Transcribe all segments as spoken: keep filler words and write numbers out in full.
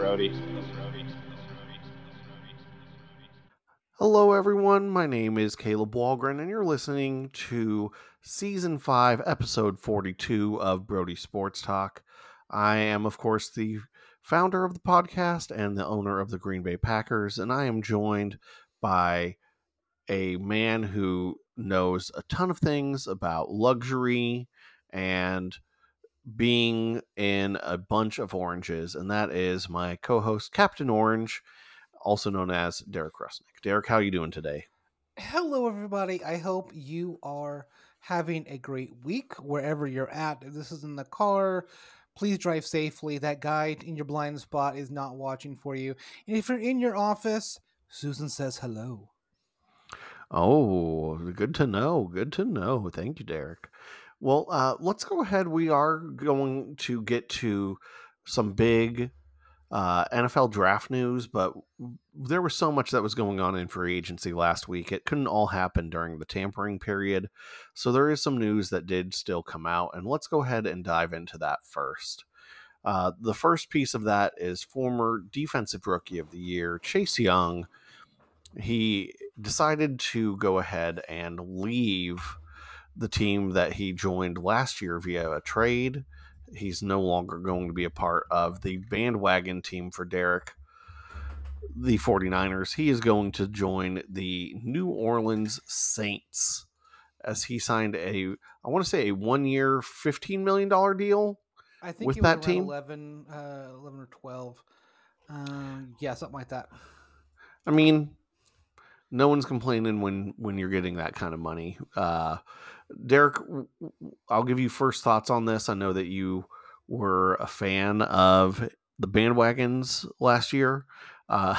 Brody. Hello, everyone. My name is Caleb Walgren, and you're listening to Season five, Episode forty-two of Brody Sports Talk. I am, of course, the founder of the podcast and the owner of the Green Bay Packers, and I am joined by a man who knows a ton of things about luxury and being in a bunch of oranges, and that is my co-host, Captain Orange, also known as Derek Rusnick. Derek, how are you doing today? Hello, everybody. I hope you are having a great week wherever you're at. If this is in the car, please drive safely. That guy in your blind spot is not watching for you. And if you're in your office, Susan says hello. Oh, good to know. Good to know. Thank you, Derek. Well, uh, let's go ahead. We are going to get to some big uh, N F L draft news, but there was so much that was going on in free agency last week. It couldn't all happen during the tampering period. So there is some news that did still come out, and let's go ahead and dive into that first. Uh, the first piece of that is former Defensive Rookie of the Year, Chase Young. He decided to go ahead and leave the team that he joined last year via a trade. He's no longer going to be a part of the bandwagon team for Derek, the 49ers. He is going to join the New Orleans Saints as he signed a, I want to say, a one year, fifteen million dollars deal I think with it was that around team. eleven, uh, eleven or twelve. Um, yeah, something like that. I mean, no one's complaining when when you're getting that kind of money. Uh, Derek, I'll give you first thoughts on this. I know that you were a fan of the bandwagons last year. Uh,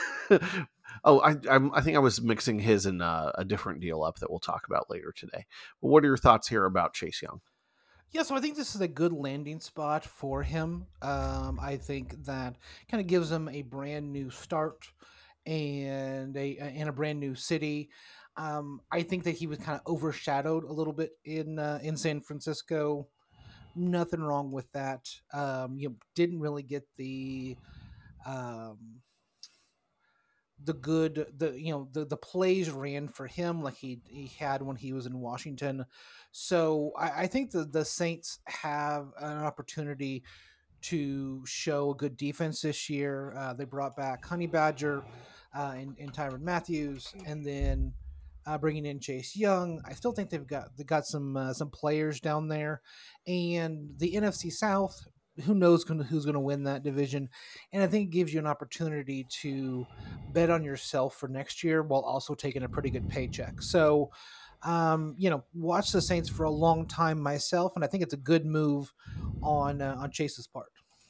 oh, I, I, I think I was mixing his and uh, a different deal up that we'll talk about later today. But what are your thoughts here about Chase Young? Yeah, so I think this is a good landing spot for him. Um, I think that kind of gives him a brand new start and a in a brand new city. Um, I think that he was kind of overshadowed a little bit in uh, in San Francisco. Nothing wrong with that. Um, you know, didn't really get the um, the good the you know the the plays ran for him like he he had when he was in Washington. So I, I think the the Saints have an opportunity to show a good defense this year. Uh, they brought back Honey Badger uh, and, and Tyron Matthews, and then uh, bringing in Chase Young. I still think they've got they got some uh, some players down there, and the N F C South. Who knows gonna, who's going to win that division? And I think it gives you an opportunity to bet on yourself for next year while also taking a pretty good paycheck. So, um, you know, watch the Saints for a long time myself, and I think it's a good move on uh, on Chase's part.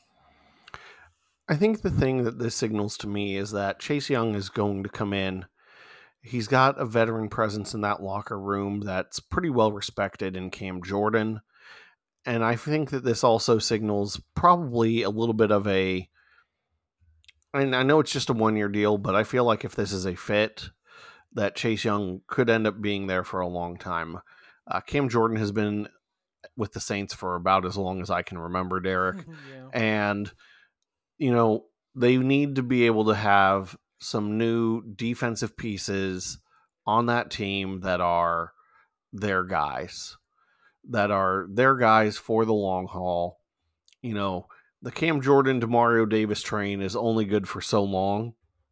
I think the thing that this signals to me is that Chase Young is going to come in. He's got a veteran presence in that locker room that's pretty well respected in Cam Jordan. And I think that this also signals probably a little bit of a. And I know it's just a one year deal, but I feel like if this is a fit, that Chase Young could end up being there for a long time. Uh, Cam Jordan has been with the Saints for about as long as I can remember, Derek. Yeah. And, you know, they need to be able to have some new defensive pieces on that team that are their guys, that are their guys for the long haul. You know, the Cam Jordan to Mario Davis train is only good for so long.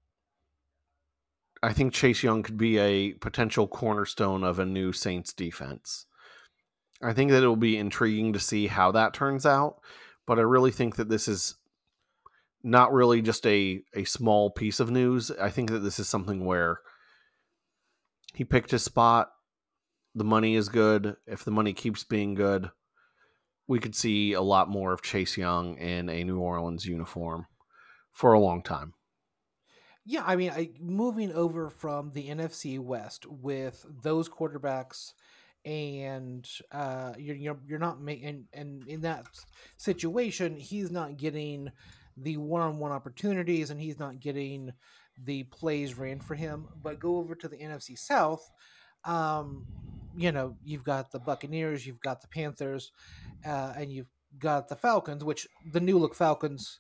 I think Chase Young could be a potential cornerstone of a new Saints defense. I think that it'll be intriguing to see how that turns out, but I really think that this is not really just a, a small piece of news. I think that this is something where he picked his spot. The money is good. If the money keeps being good, we could see a lot more of Chase Young in a New Orleans uniform for a long time. Yeah, I mean, I, moving over from the N F C West with those quarterbacks, and uh, you're you're, you're not making, and in that situation, he's not getting the one-on-one opportunities, and he's not getting the plays ran for him. But go over to the N F C South, um, you know, you've got the Buccaneers, you've got the Panthers, uh, and you've got the Falcons, which the new look Falcons.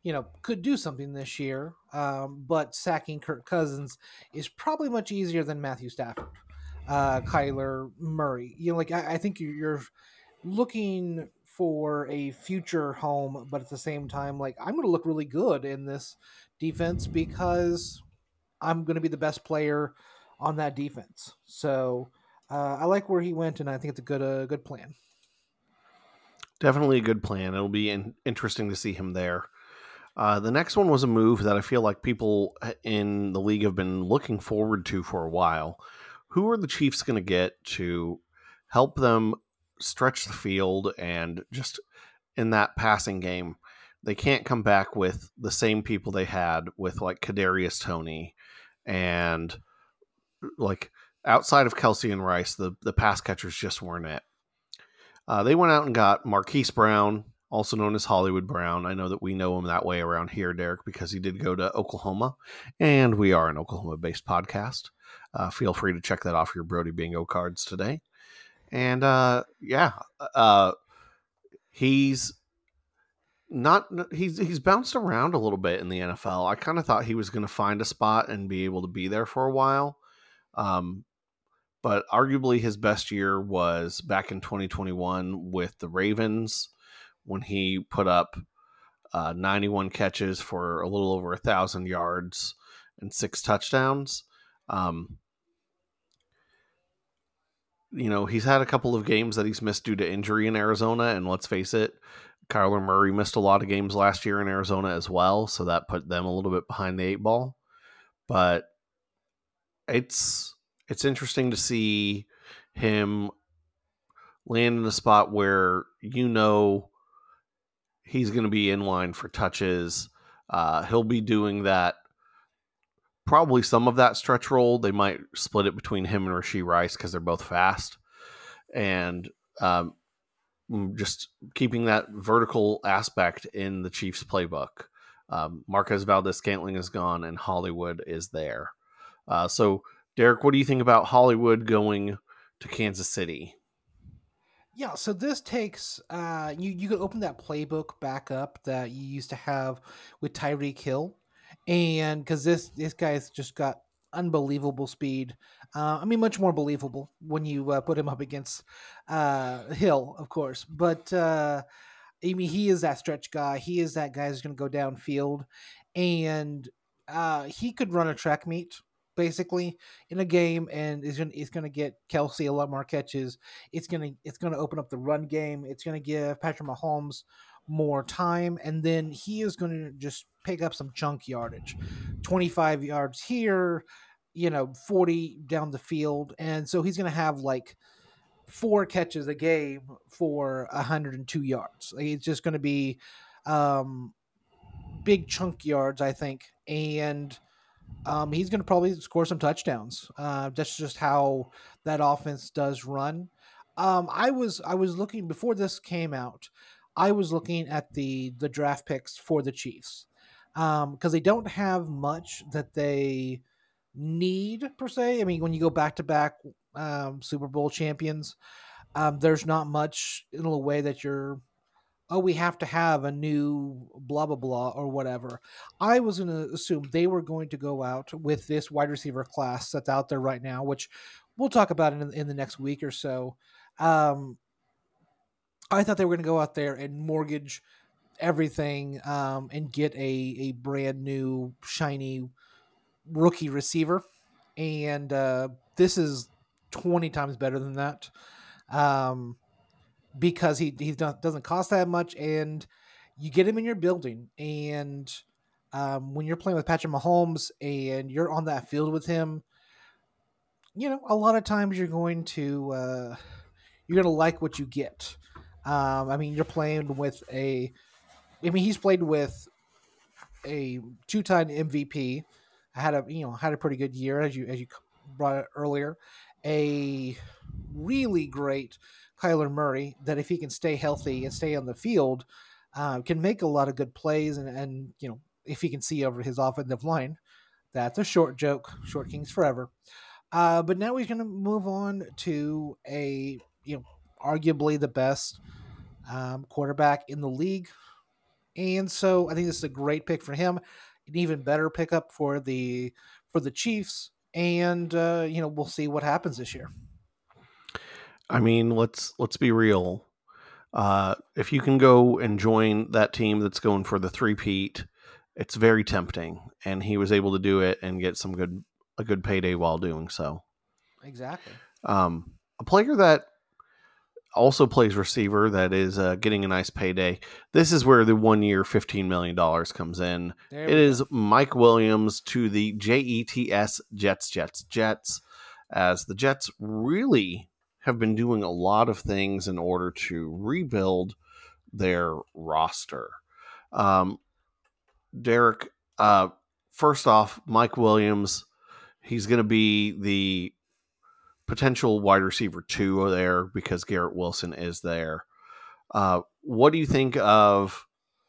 you know, could do something this year. Um, but sacking Kirk Cousins is probably much easier than Matthew Stafford, uh, Kyler Murray. You know, like I, I think you're, you're looking for a future home, but at the same time, like I'm going to look really good in this defense because I'm going to be the best player on that defense. So uh, I like where he went, and I think it's a good, uh, good plan. Definitely a good plan. It'll be in- interesting to see him there. Uh, the next one was a move that I feel like people in the league have been looking forward to for a while. Who are the Chiefs going to get to help them stretch the field and just in that passing game? They can't come back with the same people they had with like Kadarius Toney and like outside of Kelsey and Rice, the the pass catchers just weren't it. Uh, they went out and got Marquise Brown, also known as Hollywood Brown. I know that we know him that way around here, Derek, because he did go to Oklahoma, and we are an Oklahoma-based podcast. Uh, feel free to check that off your Brody Bingo cards today. And uh, yeah, uh, he's not he's he's bounced around a little bit in the N F L. I kind of thought he was going to find a spot and be able to be there for a while. Um, but arguably his best year was back in twenty twenty-one with the Ravens when he put up uh, ninety-one catches for a little over a thousand yards and six touchdowns. Um, you know, he's had a couple of games that he's missed due to injury in Arizona, and let's face it, Kyler Murray missed a lot of games last year in Arizona as well, so that put them a little bit behind the eight ball. But it's it's interesting to see him land in a spot where you know he's going to be in line for touches. Uh, he'll be doing that, probably some of that stretch roll. They might split it between him and Rashee Rice because they're both fast. And um, just keeping that vertical aspect in the Chiefs playbook. Um, Marquez Valdes-Scantling is gone and Hollywood is there. Uh, so, Derek, what do you think about Hollywood going to Kansas City? Yeah, so this takes uh you you could open that playbook back up that you used to have with Tyreek Hill, and because this this guy's just got unbelievable speed. Uh, I mean, much more believable when you uh, put him up against uh, Hill, of course. But uh, I mean, he is that stretch guy. He is that guy who's going to go downfield, and uh, he could run a track meet basically in a game, and is going is going to get Kelsey a lot more catches. It's going to it's going to open up the run game. It's going to give Patrick Mahomes more time, and then he is going to just pick up some chunk yardage, twenty five yards here, you know, forty down the field, and so he's going to have like four catches a game for one hundred two yards. Like, it's just going to be um, big chunk yards, I think, and um, he's going to probably score some touchdowns. Uh, that's just how that offense does run. Um, I was I was looking before this came out. I was looking at the the draft picks for the Chiefs because um, they don't have much that they need per se. I mean, when you go back to back Super Bowl champions, um, there's not much in a way that you're, oh, we have to have a new blah blah blah or whatever. I was going to assume they were going to go out with this wide receiver class that's out there right now, which we'll talk about in, in the next week or so. Um, I thought they were going to go out there and mortgage everything um, and get a a brand new shiny rookie receiver, and uh, this is twenty times better than that. Um, because he he doesn't cost that much, and you get him in your building. And um, when you're playing with Patrick Mahomes and you're on that field with him, you know, a lot of times you're going to uh, you're going to like what you get. Um, I mean, you're playing with a. I mean, he's played with a two-time M V P. Had a you know had a pretty good year as you as you brought it earlier. A really great Kyler Murray that if he can stay healthy and stay on the field, uh, can make a lot of good plays. And, and, you know, if he can see over his offensive line, that's a short joke. Short Kings forever. Uh, but now he's going to move on to a, you know, arguably the best um, quarterback in the league. And so I think this is a great pick for him, an even better pickup for the for the Chiefs. And uh, you know, we'll see what happens this year. I mean, let's let's be real. Uh, if you can go and join that team that's going for the three-peat, it's very tempting. And he was able to do it and get some good a good payday while doing so. Exactly. Um, a player that also plays receiver that is uh, getting a nice payday. This is where the one year fifteen million dollars comes in. There It we is go. Mike Williams to the Jets, Jets, Jets, Jets, as the Jets really have been doing a lot of things in order to rebuild their roster. Um, Derek, uh, first off, Mike Williams, he's going to be the potential wide receiver two there because Garrett Wilson is there. Uh, what do you think of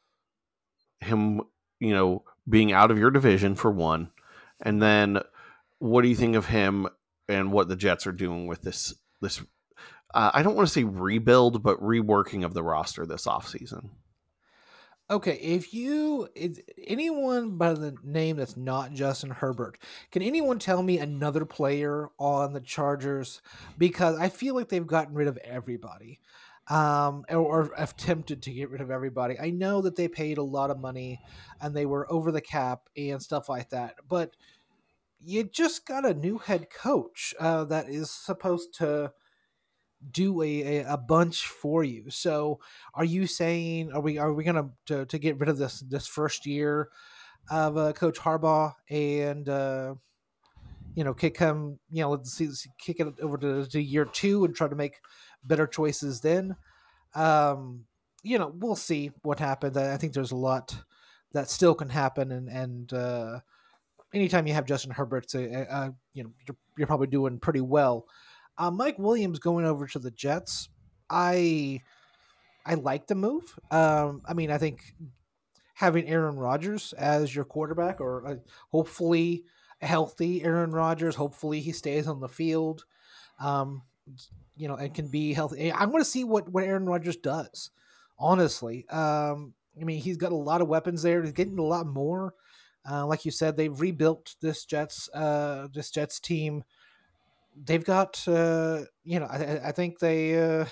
him, you know, being out of your division for one? And then what do you think of him and what the Jets are doing with this this uh, I don't want to say rebuild, but reworking of the roster this offseason? Okay, if you if anyone by the name that's not Justin Herbert, can anyone tell me another player on the Chargers? Because I feel like they've gotten rid of everybody, um, or, or attempted to get rid of everybody. I know that they paid a lot of money and they were over the cap and stuff like that, but you just got a new head coach uh, that is supposed to do a, a, a bunch for you. So are you saying are we are we gonna to, to get rid of this this first year of uh, Coach Harbaugh and uh, you know kick him you know let's see, let's kick it over to, to year two and try to make better choices then? Um, you know we'll see what happens. I, I think there's a lot that still can happen, and and uh, anytime you have Justin Herbert, it's a, a, a, you know you're, you're probably doing pretty well. Uh, Mike Williams going over to the Jets, I I like the move. Um, I mean, I think having Aaron Rodgers as your quarterback, or uh, hopefully a healthy Aaron Rodgers, hopefully he stays on the field, um, you know, and can be healthy. I want to see what what Aaron Rodgers does. Honestly, um, I mean, he's got a lot of weapons there. He's getting a lot more. Uh, like you said, they've rebuilt this Jets uh, this Jets team. They've got uh, you know, I, I think they. Uh,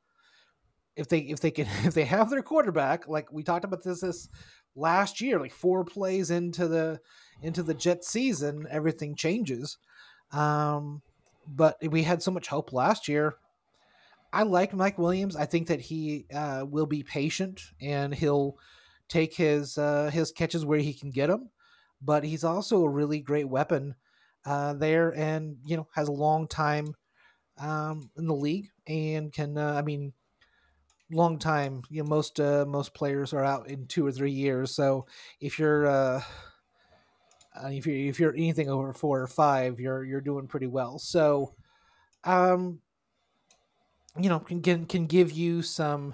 if they if they can if they have their quarterback, like we talked about this this last year, like four plays into the into the Jet season, everything changes. Um, but we had so much hope last year. I like Mike Williams. I think that he uh, will be patient and he'll take his uh, his catches where he can get them. But he's also a really great weapon uh, there, and you know has a long time um, in the league and can. Uh, I mean, long time. You know, most uh, most players are out in two or three years. So if you're uh, uh, if you're if you're anything over four or five, you're you're doing pretty well. So um, you know, can can, can give you some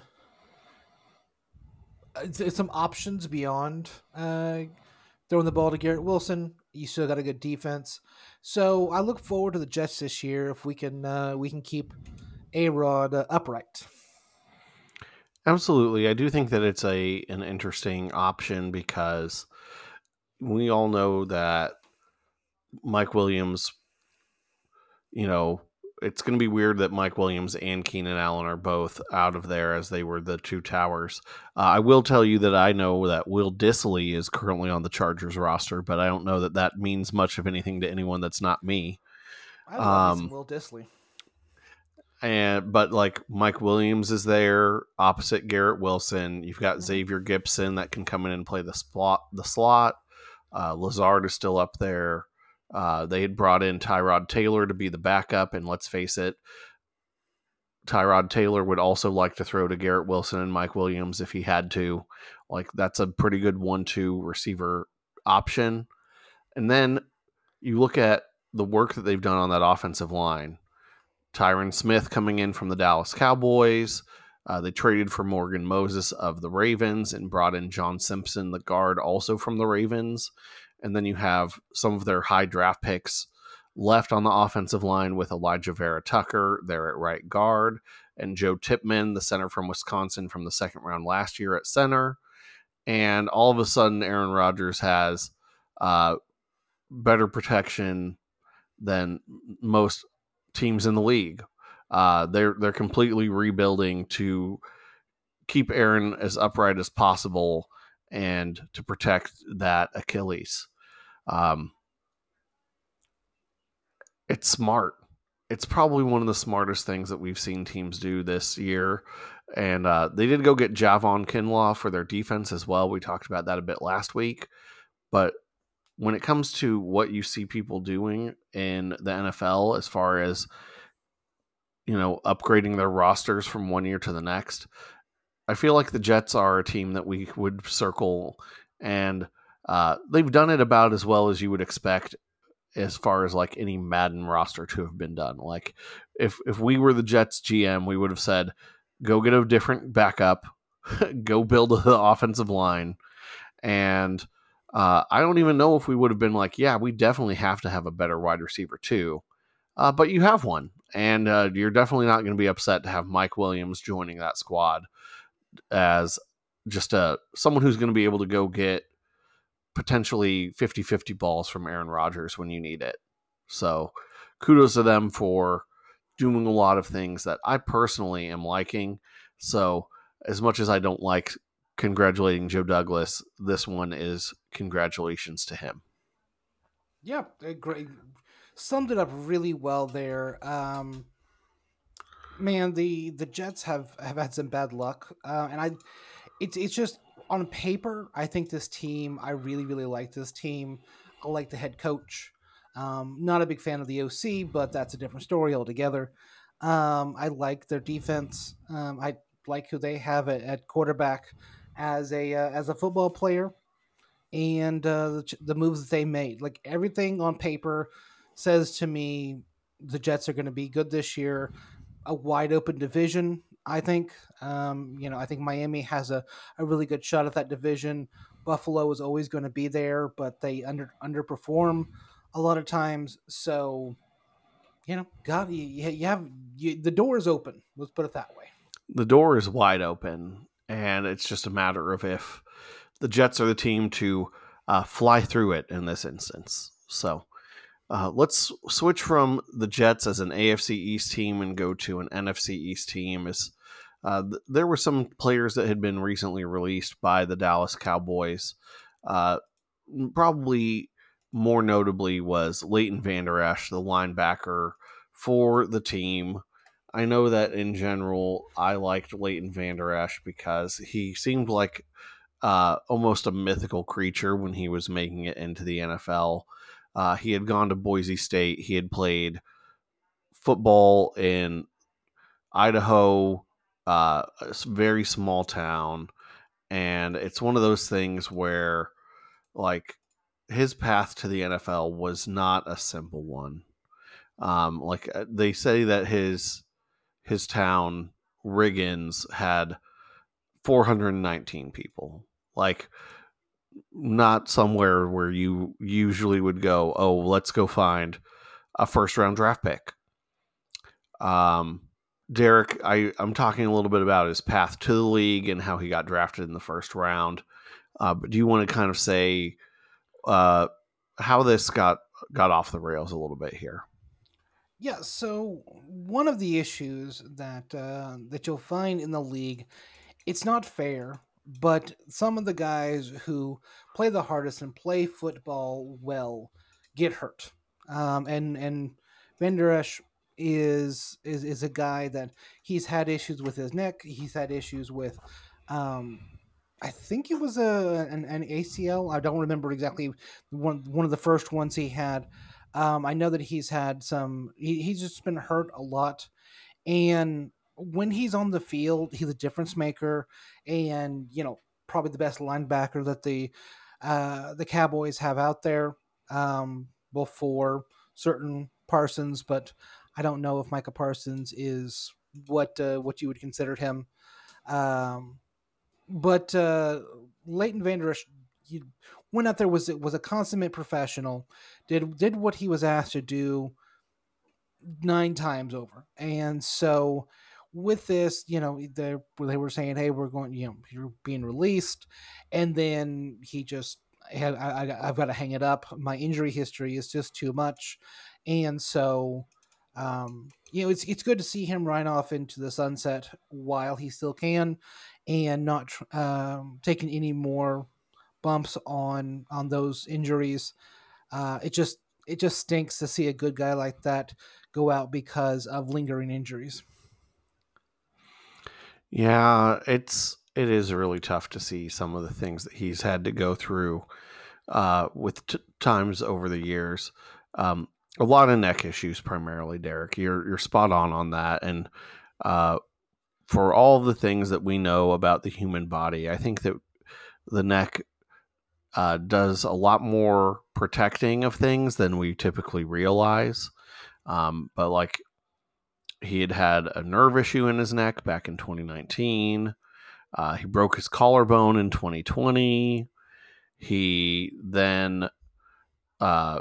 uh, some options beyond uh, throwing the ball to Garrett Wilson. You still got a good defense. So I look forward to the Jets this year if we can uh, we can keep A Rod uh, upright. Absolutely. I do think that it's a an interesting option because we all know that Mike Williams, you know, it's going to be weird that Mike Williams and Keenan Allen are both out of there as they were the two towers. Uh, I will tell you that I know that Will Dissly is currently on the Chargers roster, but I don't know that that means much of anything to anyone that's not me. I love me some Um, Will Disley. and but like Mike Williams is there opposite Garrett Wilson. You've got Mm-hmm. Xavier Gibson that can come in and play the slot. The slot. Uh, Lazard is still up there. Uh, they had brought in Tyrod Taylor to be the backup, and let's face it, Tyrod Taylor would also like to throw to Garrett Wilson and Mike Williams if he had to. Like that's a pretty good one-two receiver option. And then you look at the work that they've done on that offensive line. Tyron Smith coming in from the Dallas Cowboys. Uh, they traded for Morgan Moses of the Ravens and brought in John Simpson, the guard, also from the Ravens. And then you have some of their high draft picks left on the offensive line with Elijah Vera Tucker there at right guard and Joe Tipman, the center from Wisconsin from the second round last year at center. and all of a sudden Aaron Rodgers has uh, better protection than most teams in the league. Uh, they're they're completely rebuilding to keep Aaron as upright as possible and to protect that Achilles. Um, it's smart. It's probably one of the smartest things that we've seen teams do this year. And uh, they did go get Javon Kinlaw for their defense as well. We talked about that a bit last week. But when it comes to what you see people doing in the N F L as far as, you know, upgrading their rosters from one year to the next, I feel like the Jets are a team that we would circle, and uh, they've done it about as well as you would expect as far as like any Madden roster to have been done. Like if if we were the Jets G M, we would have said, go get a different backup, go build the offensive line. And uh, I don't even know if we would have been like, yeah, we definitely have to have a better wide receiver too. Uh, but you have one, and uh, you're definitely not going to be upset to have Mike Williams joining that squad as just a someone who's going to be able to go get potentially fifty-fifty balls from Aaron Rodgers when you need it. So kudos to them for doing a lot of things that I personally am liking. So as much as I don't like congratulating Joe Douglas, this one is congratulations to him. Yeah, great. Summed it up really well there. Um, man, the the Jets have have had some bad luck, uh, and I it's it's just on paper. I think this team. I really really like this team. I like the head coach. Um, not a big fan of the O C, but that's a different story altogether. Um, I like their defense. Um, I like who they have at, at quarterback as a uh, as a football player, and uh, the, ch- the moves that they made. Like everything on paper says to me, the Jets are going to be good this year. A wide open division, I think. Um, you know, I think Miami has a, a really good shot at that division. Buffalo is always going to be there, but they under underperform a lot of times. So, you know, God, you, you have you, the door is open. Let's put it that way. The door is wide open, and it's just a matter of if the Jets are the team to uh, fly through it in this instance. So uh, let's switch from the Jets as an A F C East team and go to an N F C East team. As uh, th- there were some players that had been recently released by the Dallas Cowboys. Uh, probably more notably was Leighton Vander Esch, the linebacker for the team. I know that in general, I liked Leighton Vander Esch because he seemed like uh, almost a mythical creature when he was making it into the N F L. Uh, he had gone to Boise State. He had played football in Idaho, uh, a very small town. And it's one of those things where, like, his path to the N F L was not a simple one. Um, like uh, they say that his his town Riggins had four hundred nineteen people. Like not somewhere where you usually would go, oh, let's go find a first round draft pick. Um, Derek, I, I'm talking a little bit about his path to the league and how he got drafted in the first round. Uh, but do you want to kind of say uh, how this got got off the rails a little bit here? Yeah, so one of the issues that uh, that you'll find in the league, it's not fair, but some of the guys who play the hardest and play football well get hurt. Um, and and Van Der Esch is is is a guy that he's had issues with his neck. He's had issues with, um, I think it was a an, an A C L. I don't remember exactly one one of the first ones he had. Um, I know that he's had some. He, he's just been hurt a lot, and when he's on the field, he's a difference maker, and you know probably the best linebacker that the uh, the Cowboys have out there. Um, before certain Parsons, but I don't know if Micah Parsons is what uh, what you would consider him. Um, but uh, Leighton Vander Esch you went out there was was a consummate professional, did did what he was asked to do nine times over, and so with this, you know, they they were saying, "Hey, we're going, you know, you're being released," and then he just had, I, I, I've got to hang it up. My injury history is just too much, and so, um, you know, it's it's good to see him ride off into the sunset while he still can, and not tr- um, taking any more bumps on on those injuries. Uh, it just it just stinks to see a good guy like that go out because of lingering injuries. Yeah, it's it is really tough to see some of the things that he's had to go through uh, with t- times over the years. Um, a lot of neck issues, primarily. Derek, you're you're spot on on that, and uh, for all the things that we know about the human body, I think that the neck uh, does a lot more protecting of things than we typically realize. Um, but like he had had a nerve issue in his neck back in twenty nineteen. Uh, he broke his collarbone in twenty twenty. He then uh,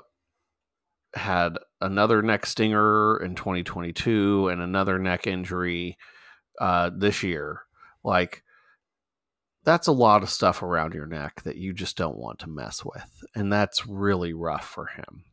had another neck stinger in twenty twenty-two and another neck injury uh, this year. Like, that's a lot of stuff around your neck that you just don't want to mess with. And that's really rough for him.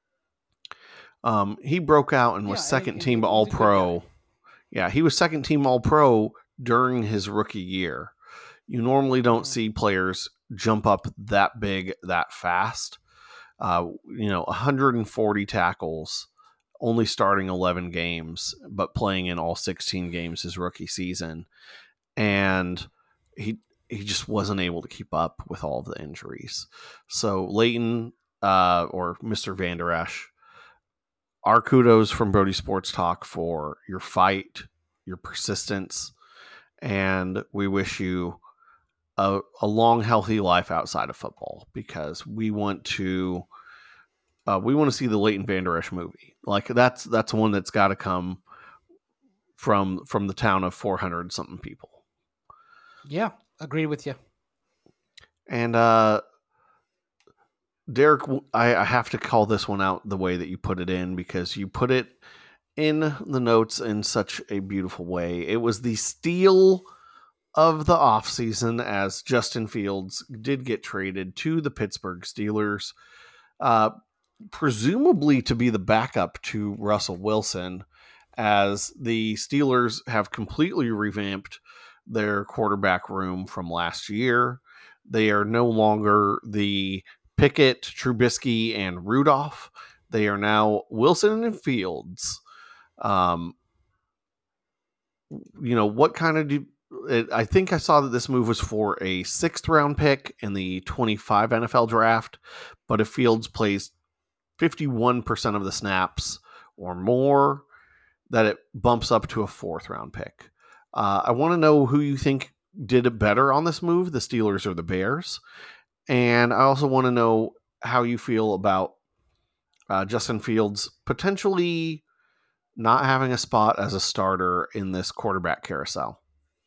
Um, he broke out and was Yeah, and, second and team he's All a good guy. Pro. Yeah, he was second team All Pro during his rookie year. You normally don't Mhm. see players jump up that big that fast. Uh, you know, one hundred forty tackles, only starting eleven games, but playing in all sixteen games his rookie season. And he he just wasn't able to keep up with all of the injuries. So Leighton, uh, or Mister Van Der Esch, our kudos from Brody Sports Talk for your fight, your persistence, and we wish you a, a long, healthy life outside of football, because we want to uh, we want to see the Leighton Van Der Esch movie. Like, that's that's one that's got to come from from the town of four hundred something people. Yeah, agreed with you. And uh, Derek, I, I have to call this one out the way that you put it in, because you put it in the notes in such a beautiful way. It was the steal of the offseason, as Justin Fields did get traded to the Pittsburgh Steelers, uh, presumably to be the backup to Russell Wilson, as the Steelers have completely revamped their quarterback room from last year. They are no longer the Pickett, Trubisky, and Rudolph. They are now Wilson and Fields. Um, you know, what kind of do it, I think I saw that this move was for a sixth round pick in the twenty-five N F L draft, but if Fields plays fifty-one percent of the snaps or more, that it bumps up to a fourth round pick. Uh, I want to know who you think did it better on this move, the Steelers or the Bears. And I also want to know how you feel about uh, Justin Fields potentially not having a spot as a starter in this quarterback carousel.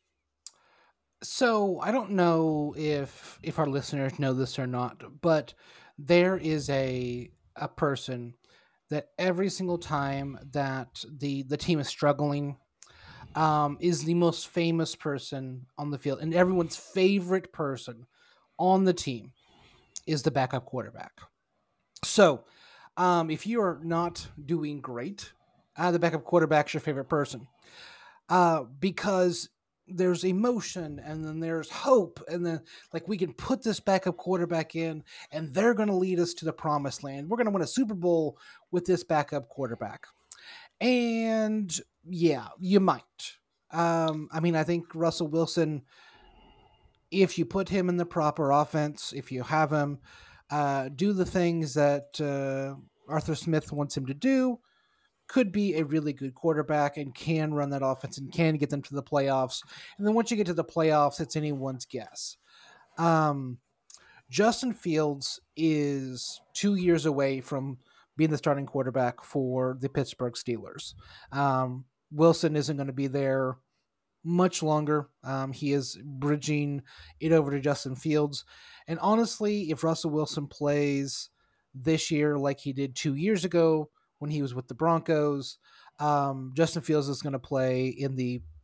So I don't know if if our listeners know this or not, but there is a a person that every single time that the the team is struggling, um, is the most famous person on the field, and everyone's favorite person on the team is the backup quarterback. So, um, if you are not doing great, uh, the backup quarterback's your favorite person, uh, because there's emotion and then there's hope, and then like we can put this backup quarterback in, and they're going to lead us to the promised land. We're going to win a Super Bowl with this backup quarterback, and yeah, you might. Um, I mean, I think Russell Wilson, if you put him in the proper offense, if you have him uh, do the things that uh, Arthur Smith wants him to do, could be a really good quarterback and can run that offense and can get them to the playoffs. And then once you get to the playoffs, it's anyone's guess. Um, Justin Fields is two years away from being the starting quarterback for the Pittsburgh Steelers. Um, Wilson isn't going to be there much longer. Um, he is bridging it over to Justin Fields. And honestly, if Russell Wilson plays this year like he did two years ago when he was with the Broncos, um, Justin Fields is going to play in the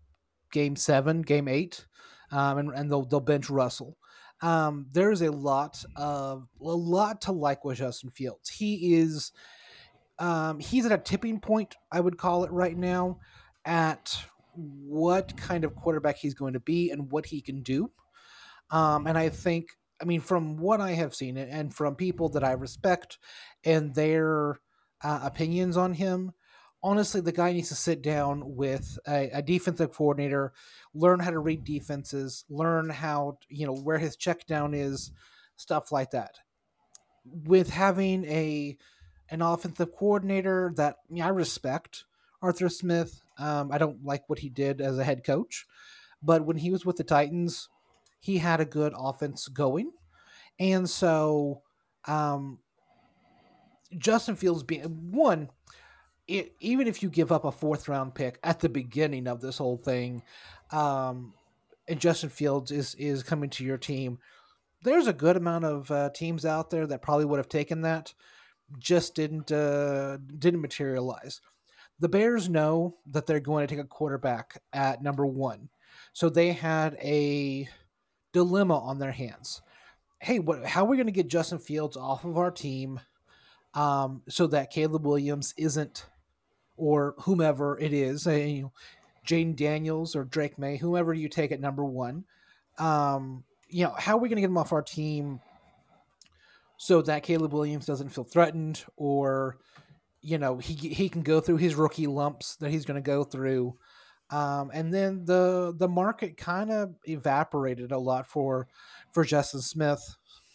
game seven, game eight, um, and, and they'll they'll bench Russell. Um, there's a lot of a lot to like with Justin Fields. He is um, he's at a tipping point, I would call it right now, at what kind of quarterback he's going to be and what he can do. Um, and I think, I mean, from what I have seen and from people that I respect and their uh, opinions on him, honestly, the guy needs to sit down with a, a defensive coordinator, learn how to read defenses, learn how, you know, where his check down is, stuff like that. With having a an offensive coordinator that, yeah, I respect Arthur Smith. Um, I don't like what he did as a head coach, but when he was with the Titans, he had a good offense going. And so um, Justin Fields being one, it, even if you give up a fourth round pick at the beginning of this whole thing, um, and Justin Fields is is coming to your team, there's a good amount of uh, teams out there that probably would have taken that, just didn't uh, didn't materialize. The Bears know that they're going to take a quarterback at number one, so they had a dilemma on their hands. Hey, what? How are we going to get Justin Fields off of our team, um, so that Caleb Williams isn't, or whomever it is, uh, you know, Jaden Daniels or Drake May, whoever you take at number one, um, you know, how are we going to get him off our team so that Caleb Williams doesn't feel threatened, or, you know, he he can go through his rookie lumps that he's going to go through. Um, and then the the market kind of evaporated a lot for for Justin Smith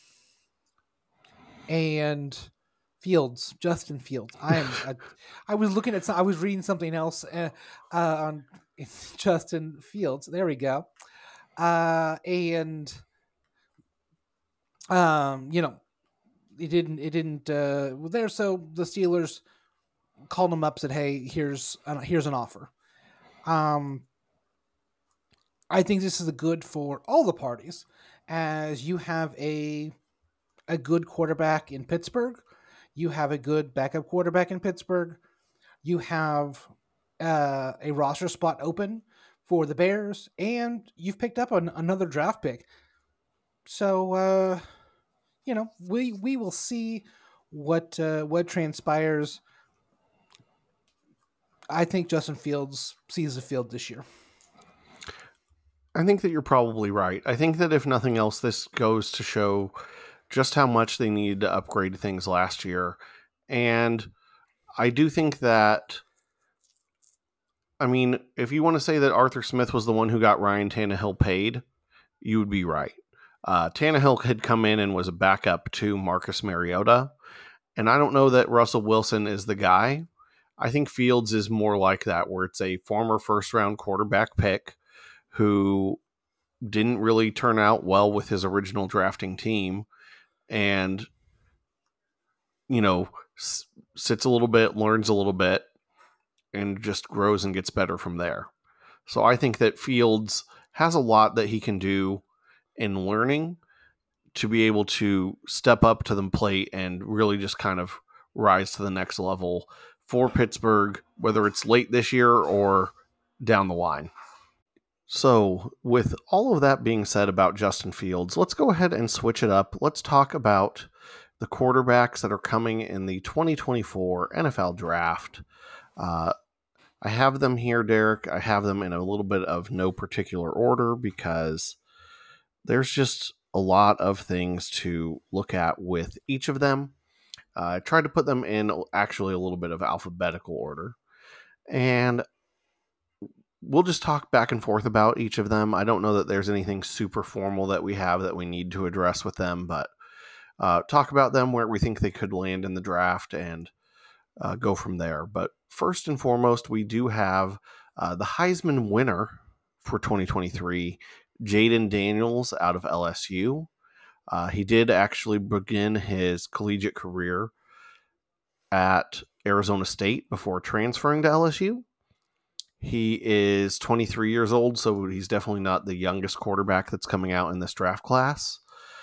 and Fields, Justin Fields. I am. I, I was looking at. Some, I was reading something else uh, uh, on Justin Fields. There we go. Uh, and um, you know, it didn't. It didn't. Uh, well, there. So the Steelers called him up, said, "Hey, here's uh, here's an offer." Um, I think this is a good for all the parties, as you have a a good quarterback in Pittsburgh, you have a good backup quarterback in Pittsburgh, you have uh, a roster spot open for the Bears, and you've picked up an, another draft pick. So uh, you know, we we will see what uh, what transpires. I think Justin Fields sees the field this year. I think that you're probably right. I think that if nothing else, this goes to show just how much they needed to upgrade things last year. And I do think that, I mean, if you want to say that Arthur Smith was the one who got Ryan Tannehill paid, you would be right. Uh, Tannehill had come in and was a backup to Marcus Mariota. And I don't know that Russell Wilson is the guy. I think Fields is more like that, where it's a former first-round quarterback pick who didn't really turn out well with his original drafting team, and, you know, s- sits a little bit, learns a little bit, and just grows and gets better from there. So I think that Fields has a lot that he can do in learning to be able to step up to the plate and really just kind of rise to the next level for Pittsburgh, whether it's late this year or down the line. So, with all of that being said about Justin Fields, let's go ahead and switch it up. Let's talk about the quarterbacks that are coming in the twenty twenty-four N F L Draft. Uh, I have them here, Derek. I have them in a little bit of no particular order because there's just a lot of things to look at with each of them. Uh, I tried to put them in actually a little bit of alphabetical order. And we'll just talk back and forth about each of them. I don't know that there's anything super formal that we have that we need to address with them, but uh, talk about them where we think they could land in the draft and uh, go from there. But first and foremost, we do have uh, the Heisman winner for twenty twenty-three, Jaden Daniels out of L S U. Uh, he did actually begin his collegiate career at Arizona State before transferring to L S U. He is twenty-three years old, so he's definitely not the youngest quarterback that's coming out in this draft class.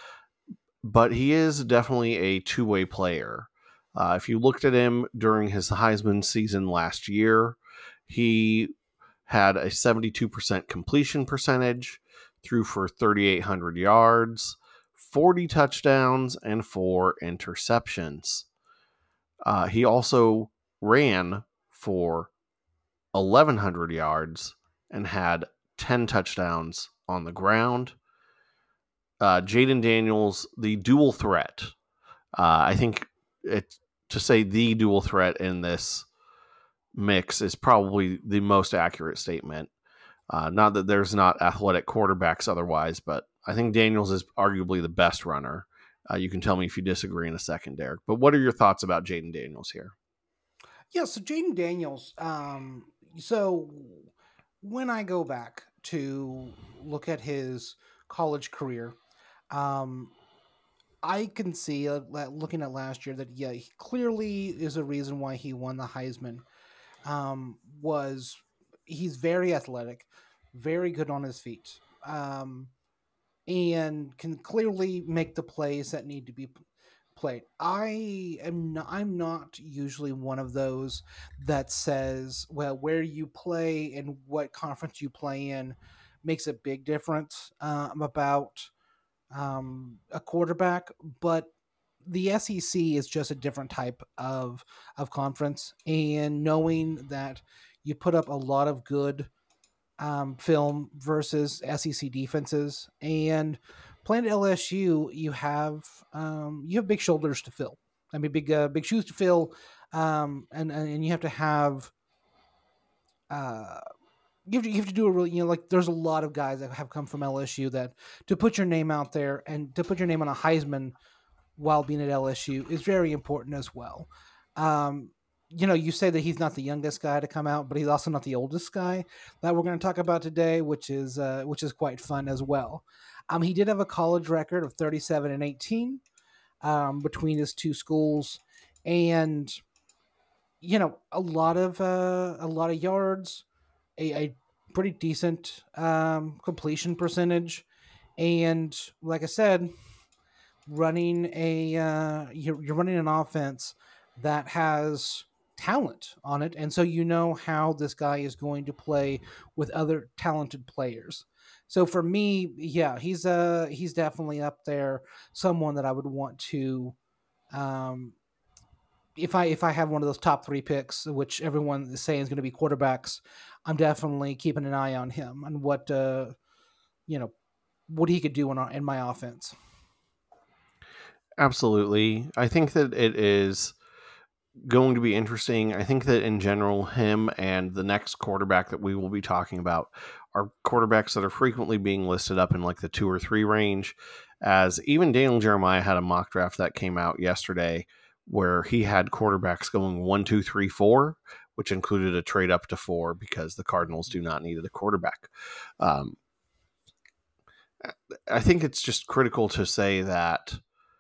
But he is definitely a two-way player. Uh, if you looked at him during his Heisman season last year, he had a seventy-two percent completion percentage, threw for thirty-eight hundred yards, forty touchdowns, and four interceptions. Uh, he also ran for eleven hundred yards and had ten touchdowns on the ground. Uh, Jayden Daniels, the dual threat. Uh, I think it, to say the dual threat in this mix is probably the most accurate statement. Uh, not that there's not athletic quarterbacks otherwise, but I think Daniels is arguably the best runner. Uh, you can tell me if you disagree in a second, Derek. But what are your thoughts about Jayden Daniels here? Yeah, so Jayden Daniels. Um, so when I go back to look at his college career, um, I can see, uh, looking at last year, that yeah, he clearly is a reason why he won the Heisman. Um, was he's very athletic, very good on his feet, um, and can clearly make the plays that need to be played. I am not, I'm not usually one of those that says, well, where you play and what conference you play in makes a big difference um, about um, a quarterback, but the S E C is just a different type of of conference, and knowing that you put up a lot of good um, film versus S E C defenses, and playing at L S U, you have um, you have big shoulders to fill. I mean, big uh, big shoes to fill, um, and and you have to have. Uh, you have, to, you have to do a really, you know, like there's a lot of guys that have come from L S U that to put your name out there and to put your name on a Heisman while being at L S U is very important as well. Um, you know, you say that he's not the youngest guy to come out, but he's also not the oldest guy that we're going to talk about today, which is uh, which is quite fun as well. Um, he did have a college record of thirty-seven and eighteen um, between his two schools, and you know, a lot of uh, a lot of yards, a, a pretty decent um, completion percentage, and like I said, running a uh, you're, you're running an offense that has talent on it, and so you know how this guy is going to play with other talented players. So for me, yeah, he's uh he's definitely up there, someone that I would want to um if I if I have one of those top three picks, which everyone is saying is going to be quarterbacks, I'm definitely keeping an eye on him and what uh you know what he could do in our, in my offense. Absolutely. I think that it is going to be interesting. I think that in general, him and the next quarterback that we will be talking about are quarterbacks that are frequently being listed up in like the two or three range. As even Daniel Jeremiah had a mock draft that came out yesterday where he had quarterbacks going one, two, three, four, which included a trade up to four because the Cardinals do not need a quarterback. Um, I think it's just critical to say that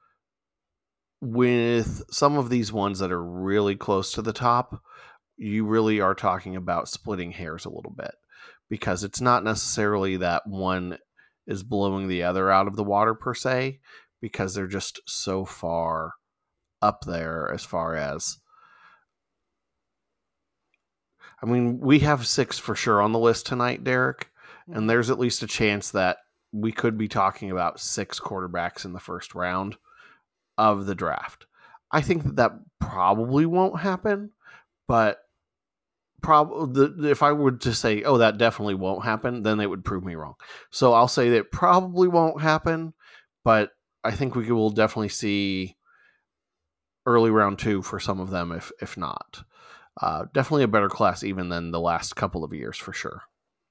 with some of these ones that are really close to the top, you really are talking about splitting hairs a little bit because it's not necessarily that one is blowing the other out of the water per se, because they're just so far up there as far as, I mean, we have six for sure on the list tonight, Derek, and there's at least a chance that we could be talking about six quarterbacks in the first round of the draft. I think that, that probably won't happen, but probably if I were to say, oh, that definitely won't happen, then they would prove me wrong. So I'll say that probably won't happen, but I think we will definitely see early round two for some of them, if if not. Uh, definitely a better class even than the last couple of years for sure.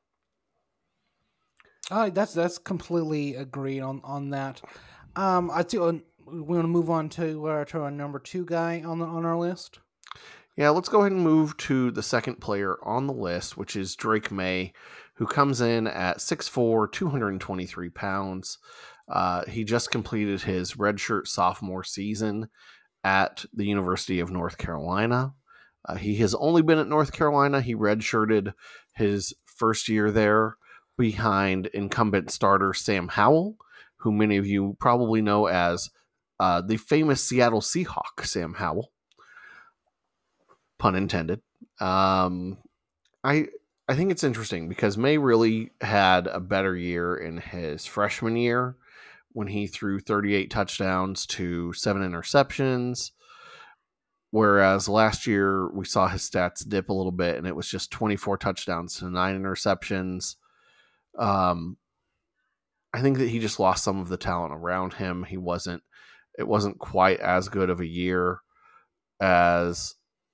Uh, that's that's completely agreed on on that. Um, I do. Uh, we want to move on to uh, to our number two guy on the on our list. Yeah, let's go ahead and move to the second player on the list, which is Drake Maye, who comes in at six foot four, two hundred twenty-three pounds. Uh, he just completed his redshirt sophomore season at the University of North Carolina. Uh, he has only been at North Carolina. He redshirted his first year there behind incumbent starter Sam Howell, who many of you probably know as uh, the famous Seattle Seahawk Sam Howell. Pun intended. Um, I I think it's interesting because May really had a better year in his freshman year when he threw thirty-eight touchdowns to seven interceptions. Whereas last year we saw his stats dip a little bit and it was just twenty-four touchdowns to nine interceptions. Um, I think that he just lost some of the talent around him. He wasn't, it wasn't quite as good of a year as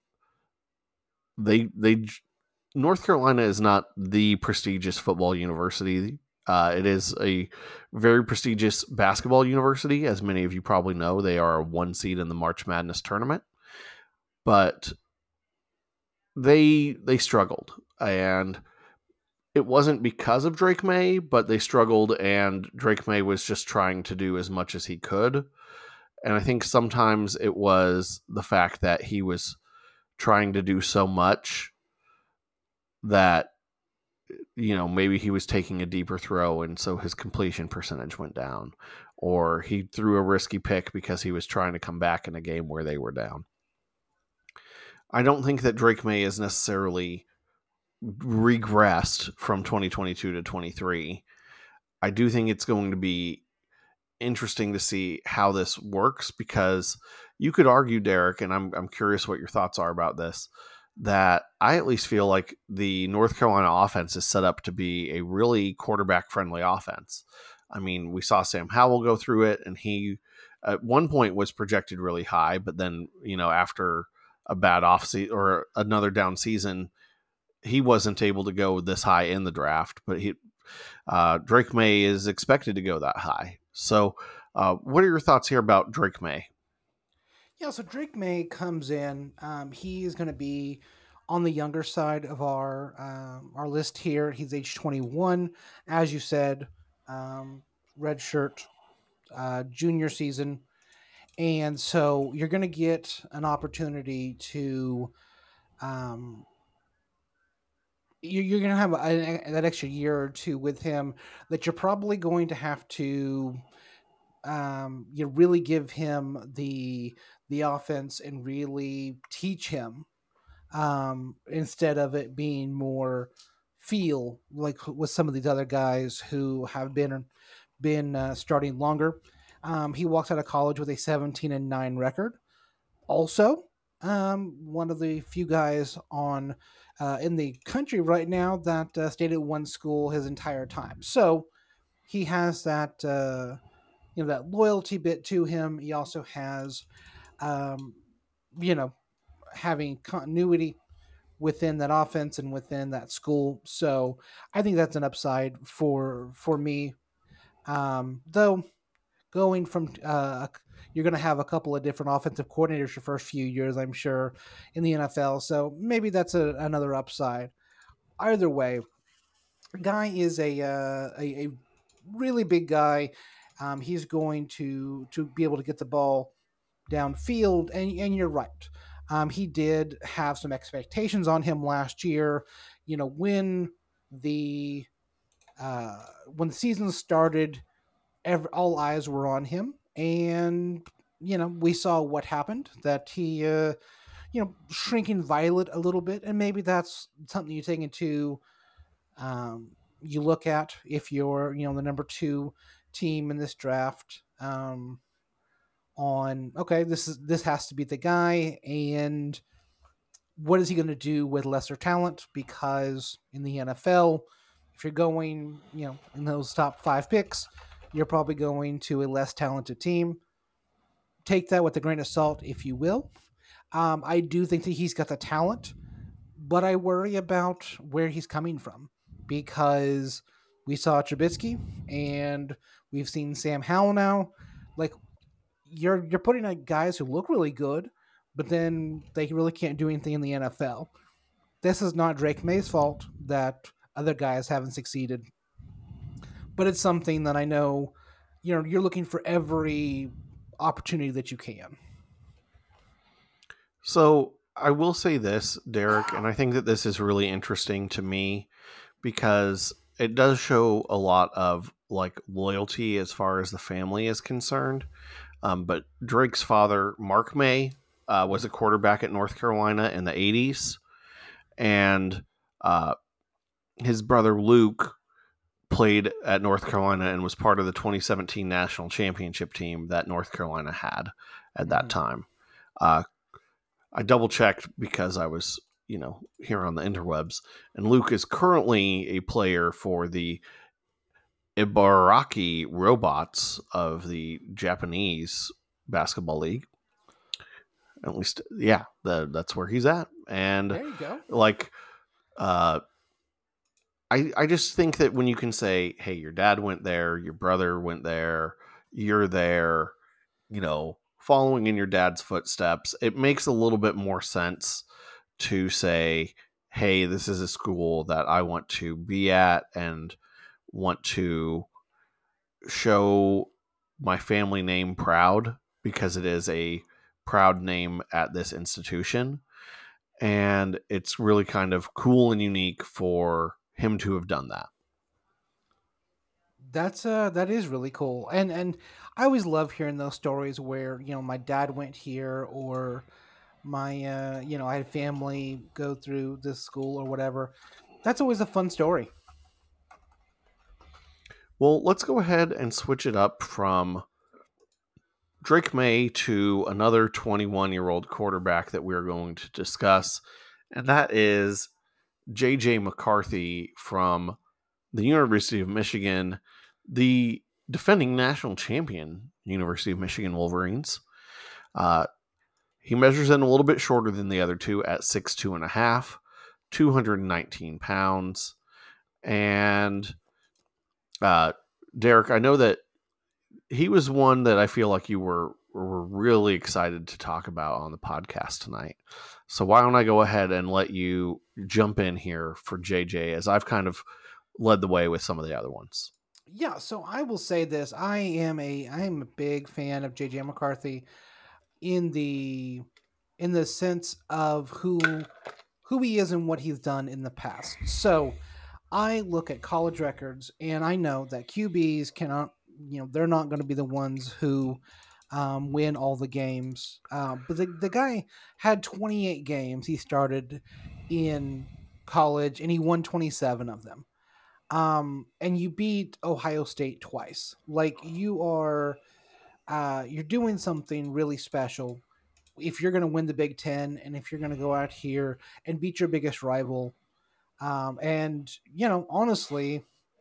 they, they, North Carolina is not the prestigious football university. Uh, it is a very prestigious basketball university. As many of you probably know, they are a one seed in the March Madness tournament, but they, they struggled, and it wasn't because of Drake May, but they struggled, and Drake May was just trying to do as much as he could. And I think sometimes it was the fact that he was trying to do so much that, you know, maybe he was taking a deeper throw, and so his completion percentage went down. Or he threw a risky pick because he was trying to come back in a game where they were down. I don't think that Drake May is necessarily regressed from twenty twenty-two to twenty-three. I do think it's going to be interesting to see how this works, because you could argue, Derek, and I'm I'm curious what your thoughts are about this, that I at least feel like the North Carolina offense is set up to be a really quarterback-friendly offense. I mean, we saw Sam Howell go through it, and he at one point was projected really high, but then, you know, after a bad off season or another down season, he wasn't able to go this high in the draft. But he, uh, Drake May is expected to go that high. So, uh, what are your thoughts here about Drake May? Yeah, so Drake May comes in. Um, he is going to be on the younger side of our um, our list here. He's age twenty-one, as you said, um, red shirt, uh, junior season, and so you're going to get an opportunity to. Um, you- you're going to have a, that extra year or two with him that you're probably going to have to um, you really give him the the offense and really teach him um, instead of it being more feel like with some of these other guys who have been been uh, starting longer. Um, he walks out of college with a seventeen and nine record. Also, um, one of the few guys on uh, in the country right now that uh, stayed at one school his entire time. So he has that. Uh, you know that loyalty bit to him. He also has, um, you know, having continuity within that offense and within that school. So I think that's an upside for for me. Um, though going from uh, you're going to have a couple of different offensive coordinators your first few years, I'm sure, in the N F L. So maybe that's a, another upside. Either way, guy is a uh, a, a really big guy. Um, he's going to to be able to get the ball downfield, and and you're right. Um, he did have some expectations on him last year. You know, when the uh, when the season started, every, all eyes were on him, and you know we saw what happened. That he, uh, you know, shrinking violet a little bit, and maybe that's something you take into um, you look at if you're you know the number two team in this draft um, on okay this is this has to be the guy, and what is he going to do with lesser talent, because in the N F L if you're going you know in those top five picks you're probably going to a less talented team. Take that with a grain of salt if you will. um, I do think that he's got the talent, but I worry about where he's coming from, because we saw Trubisky and we've seen Sam Howell now. Like you're you're putting out guys who look really good, but then they really can't do anything in the N F L. This is not Drake May's fault that other guys haven't succeeded, but it's something that I know you know you're looking for every opportunity that you can. So I will say this, Derek, and I think that this is really interesting to me because it does show a lot of like loyalty as far as the family is concerned. Um, but Drake's father, Mark May, uh, was a quarterback at North Carolina in the eighties. And uh, his brother Luke played at North Carolina and was part of the twenty seventeen national championship team that North Carolina had at that Mm-hmm. time. Uh, I double checked because I was, you know, here on the interwebs, and Luke is currently a player for the Ibaraki Robots of the Japanese basketball league. At least, yeah, the, that's where he's at. And There you go. like, uh, I, I just think that when you can say, hey, your dad went there, your brother went there, you're there, you know, following in your dad's footsteps, it makes a little bit more sense to say, hey, this is a school that I want to be at and want to show my family name proud, because it is a proud name at this institution. And it's really kind of cool and unique for him to have done that. That's uh that is really cool. And and I always love hearing those stories where, you know, my dad went here, or my uh you know, I had family go through this school or whatever. That's always a fun story. Well, let's go ahead and switch it up from Drake May to another twenty-one year old quarterback that we're going to discuss, and that is J J McCarthy from the University of Michigan, the defending national champion University of Michigan Wolverines. Uh, he measures in a little bit shorter than the other two at six two and a half, two hundred nineteen pounds. And uh, Derek, I know that he was one that I feel like you were were really excited to talk about on the podcast tonight. So why don't I go ahead and let you jump in here for J J, as I've kind of led the way with some of the other ones. Yeah, so I will say this. I am a I am a big fan of J J McCarthy in the in the sense of who who he is and what he's done in the past. So I look at college records and I know that Q Bs cannot, you know, they're not going to be the ones who um, win all the games. Uh, but the, the guy had twenty-eight games he started in college, and he won twenty-seven of them. Um, and you beat Ohio State twice. Like, you are, uh, you're doing something really special if you're going to win the Big Ten, and if you're going to go out here and beat your biggest rival. Um, and, you know, honestly,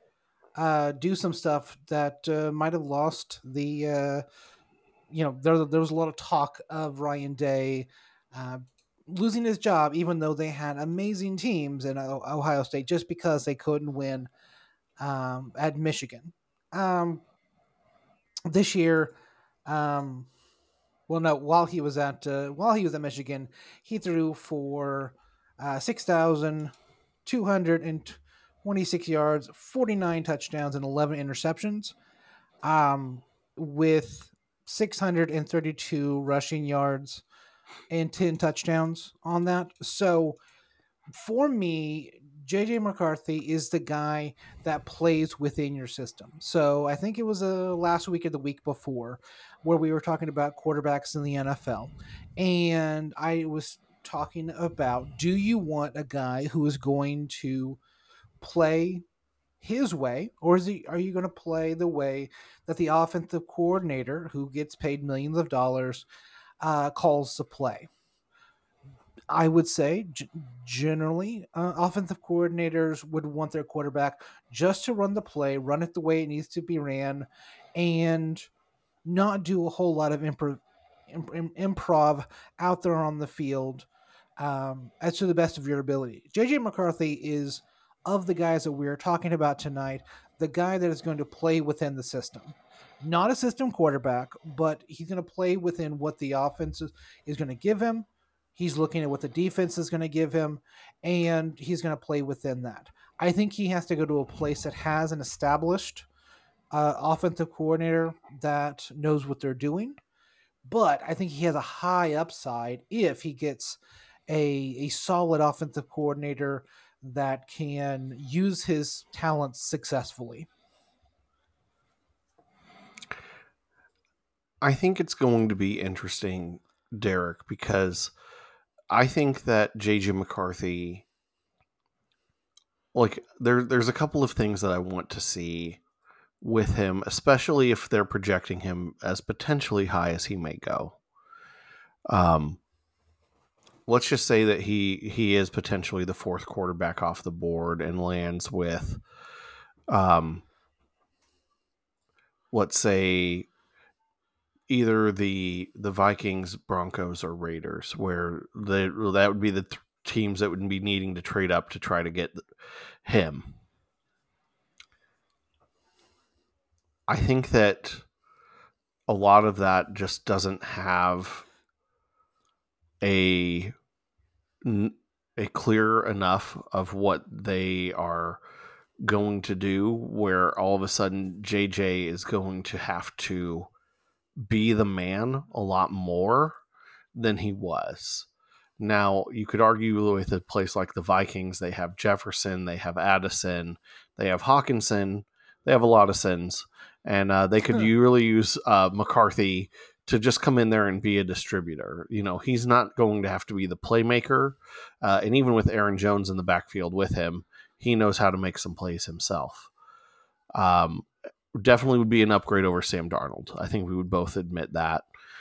uh, do some stuff that uh, might have lost the, uh, you know, there, there was a lot of talk of Ryan Day uh, losing his job, even though they had amazing teams in Ohio State, just because they couldn't win um, at Michigan. Um, this year, um, well, no, while he was at uh, while he was at Michigan, he threw for uh, six thousand two hundred and twenty-six yards, forty-nine touchdowns, and eleven interceptions, um, with six hundred thirty-two rushing yards and ten touchdowns on that. So for me, J J McCarthy is the guy that plays within your system. So I think it was uh, last week or the week before where we were talking about quarterbacks in the N F L. And I was talking about, do you want a guy who is going to play his way, or is he, are you going to play the way that the offensive coordinator, who gets paid millions of dollars, uh, calls the play? I would say g- generally, uh, offensive coordinators would want their quarterback just to run the play, run it the way it needs to be ran, and not do a whole lot of improv, imp- improv out there on the field um, as to the best of your ability. J J McCarthy is, of the guys that we're talking about tonight, the guy that is going to play within the system. Not a system quarterback, but he's going to play within what the offense is, is going to give him. He's looking at what the defense is going to give him, and he's going to play within that. I think he has to go to a place that has an established uh, offensive coordinator that knows what they're doing. But I think he has a high upside if he gets a, a solid offensive coordinator that can use his talents successfully. I think it's going to be interesting, Derek, because I think that J J McCarthy like there there's a couple of things that I want to see with him, especially if they're projecting him as potentially high as he may go. Um, let's just say that he he is potentially the fourth quarterback off the board and lands with, um, let's say either the the Vikings, Broncos, or Raiders, where they, that would be the th- teams that would be needing to trade up to try to get him. I think that a lot of that just doesn't have a a clear enough of what they are going to do, where all of a sudden J J is going to have to be the man a lot more than he was. Now, you could argue with a place like the Vikings, they have Jefferson, they have Addison, they have Hawkinson, they have a lot of sins, and uh, they could really use uh, McCarthy to just come in there and be a distributor. You know, he's not going to have to be the playmaker, uh, and even with Aaron Jones in the backfield with him, he knows how to make some plays himself. Um, definitely would be an upgrade over Sam Darnold. I think we would both admit that.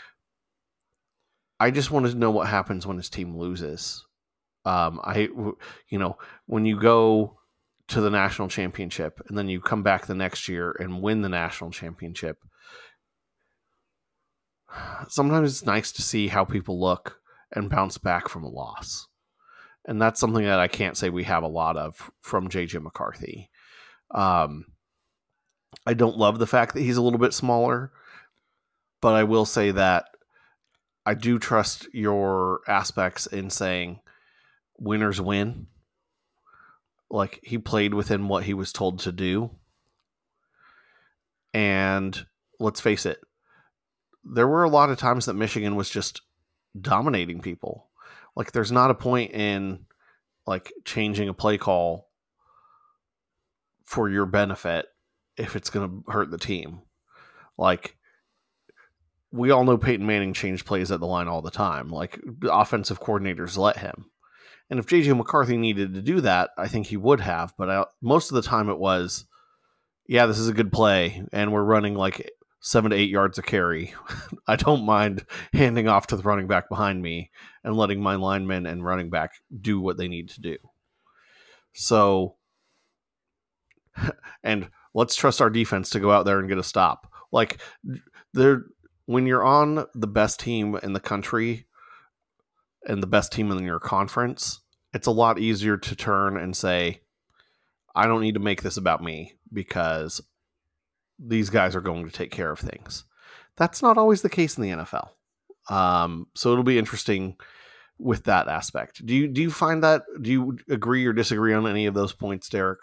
I just wanted to know what happens when his team loses. Um, I, you know, when you go to the national championship and then you come back the next year and win the national championship, sometimes it's nice to see how people look and bounce back from a loss. And that's something that I can't say we have a lot of from J J McCarthy. Um, I don't love the fact that he's a little bit smaller, but I will say that I do trust your aspects in saying winners win. Like, he played within what he was told to do. And let's face it, there were a lot of times that Michigan was just dominating people. Like, there's not a point in like changing a play call for your benefit if it's going to hurt the team. Like, we all know Peyton Manning changed plays at the line all the time. Like, the offensive coordinators let him. And if J J McCarthy needed to do that, I think he would have. But I, most of the time it was, yeah, this is a good play, and we're running like seven to eight yards a carry. I don't mind handing off to the running back behind me and letting my linemen and running back do what they need to do. So, and let's trust our defense to go out there and get a stop. Like, there, when you're on the best team in the country and the best team in your conference, it's a lot easier to turn and say, I don't need to make this about me because these guys are going to take care of things. That's not always the case in the N F L. Um, so it'll be interesting with that aspect. Do you do you find that? Do you agree or disagree on any of those points, Derek?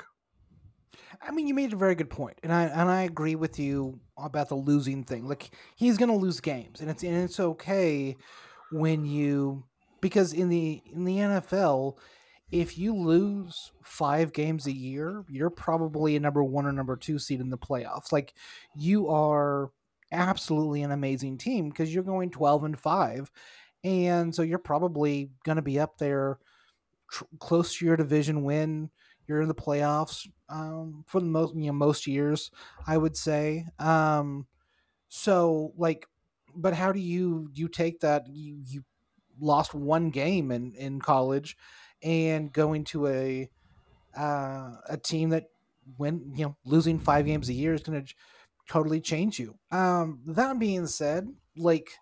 I mean, you made a very good point, and I and I agree with you about the losing thing. Like, he's going to lose games, and it's and it's okay when you, because in the in the N F L, if you lose five games a year, you're probably a number one or number two seed in the playoffs. Like, you are absolutely an amazing team because you're going twelve and five, and so you're probably going to be up there tr- close to your division win. You're in the playoffs um, for the most, you know, most years, I would say. Um, so, like, but how do you you take that you you lost one game in in college and going to a uh, a team that when you know losing five games a year is going to totally change you. Um, that being said, like,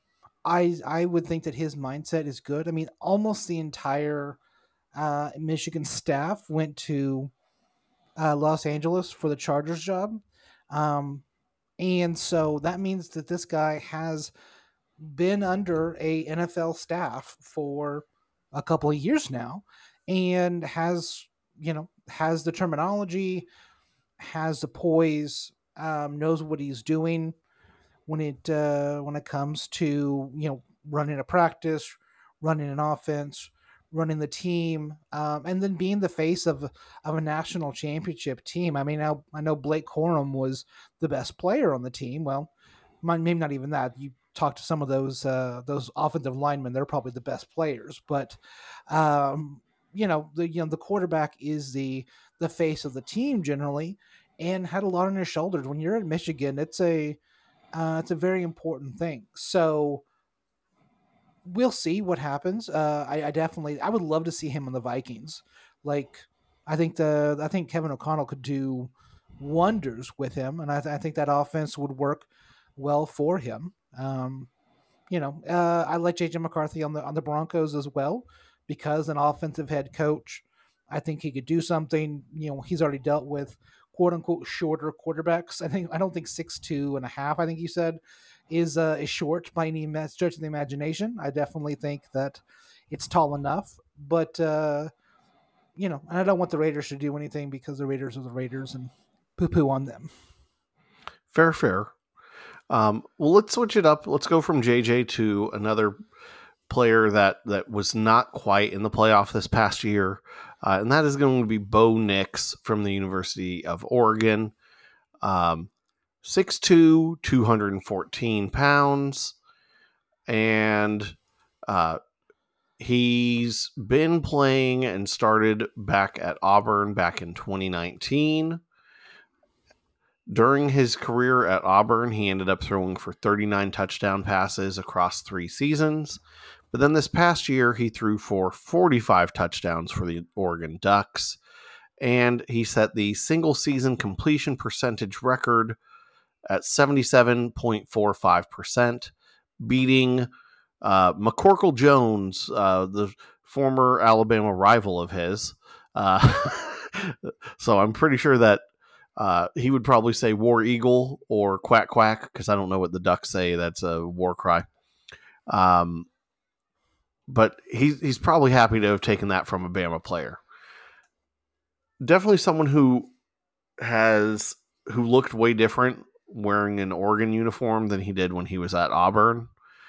I I would think that his mindset is good. I mean, almost the entire uh, Michigan staff went to uh, Los Angeles for the Chargers job. Um, and so that means that this guy has been under a N F L staff for a couple of years now and has, you know, has the terminology, has the poise, um, knows what he's doing when it uh, when it comes to, you know, running a practice, running an offense, running the team, um, and then being the face of of a national championship team. I mean, I, I know Blake Corum was the best player on the team. Well, maybe not even that. You talk to some of those uh, those offensive linemen; they're probably the best players. But um, you know the you know the quarterback is the the face of the team generally, and had a lot on his shoulders. When you're at Michigan, it's a uh, it's a very important thing. So we'll see what happens. Uh, I, I definitely I would love to see him on the Vikings. Like I think the I think Kevin O'Connell could do wonders with him, and I, th- I think that offense would work well for him. Um, you know, uh, I like J J McCarthy on the on the Broncos as well because an offensive head coach. I think he could do something. You know, he's already dealt with quote unquote shorter quarterbacks. I think I don't think six two and a half. I think you said is uh, is short by any stretch of the imagination. I definitely think that it's tall enough, but uh, you know, and I don't want the Raiders to do anything because the Raiders are the Raiders and poo poo on them. Fair, fair. Um, well, let's switch it up. Let's go from J J to another player that that was not quite in the playoff this past year, uh, and that is going to be Bo Nix from the University of Oregon. Um, six two, two hundred fourteen pounds, and uh, he's been playing and started back at Auburn back in twenty nineteen. During his career at Auburn, he ended up throwing for thirty-nine touchdown passes across three seasons. But then this past year, he threw for forty-five touchdowns for the Oregon Ducks. And he set the single season completion percentage record at seventy-seven point four five percent, beating uh, McCorkle Jones, uh, the former Alabama rival of his. Uh, so I'm pretty sure that uh, he would probably say War Eagle or Quack Quack, because I don't know what the Ducks say. That's a war cry. Um, but he, he's probably happy to have taken that from a Bama player. Definitely someone who has who looked way different wearing an Oregon uniform than he did when he was at Auburn,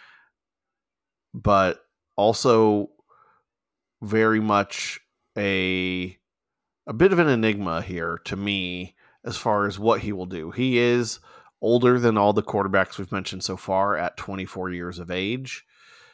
but also very much a a bit of an enigma here to me as far as what he will do. He is older than all the quarterbacks we've mentioned so far at twenty-four years of age,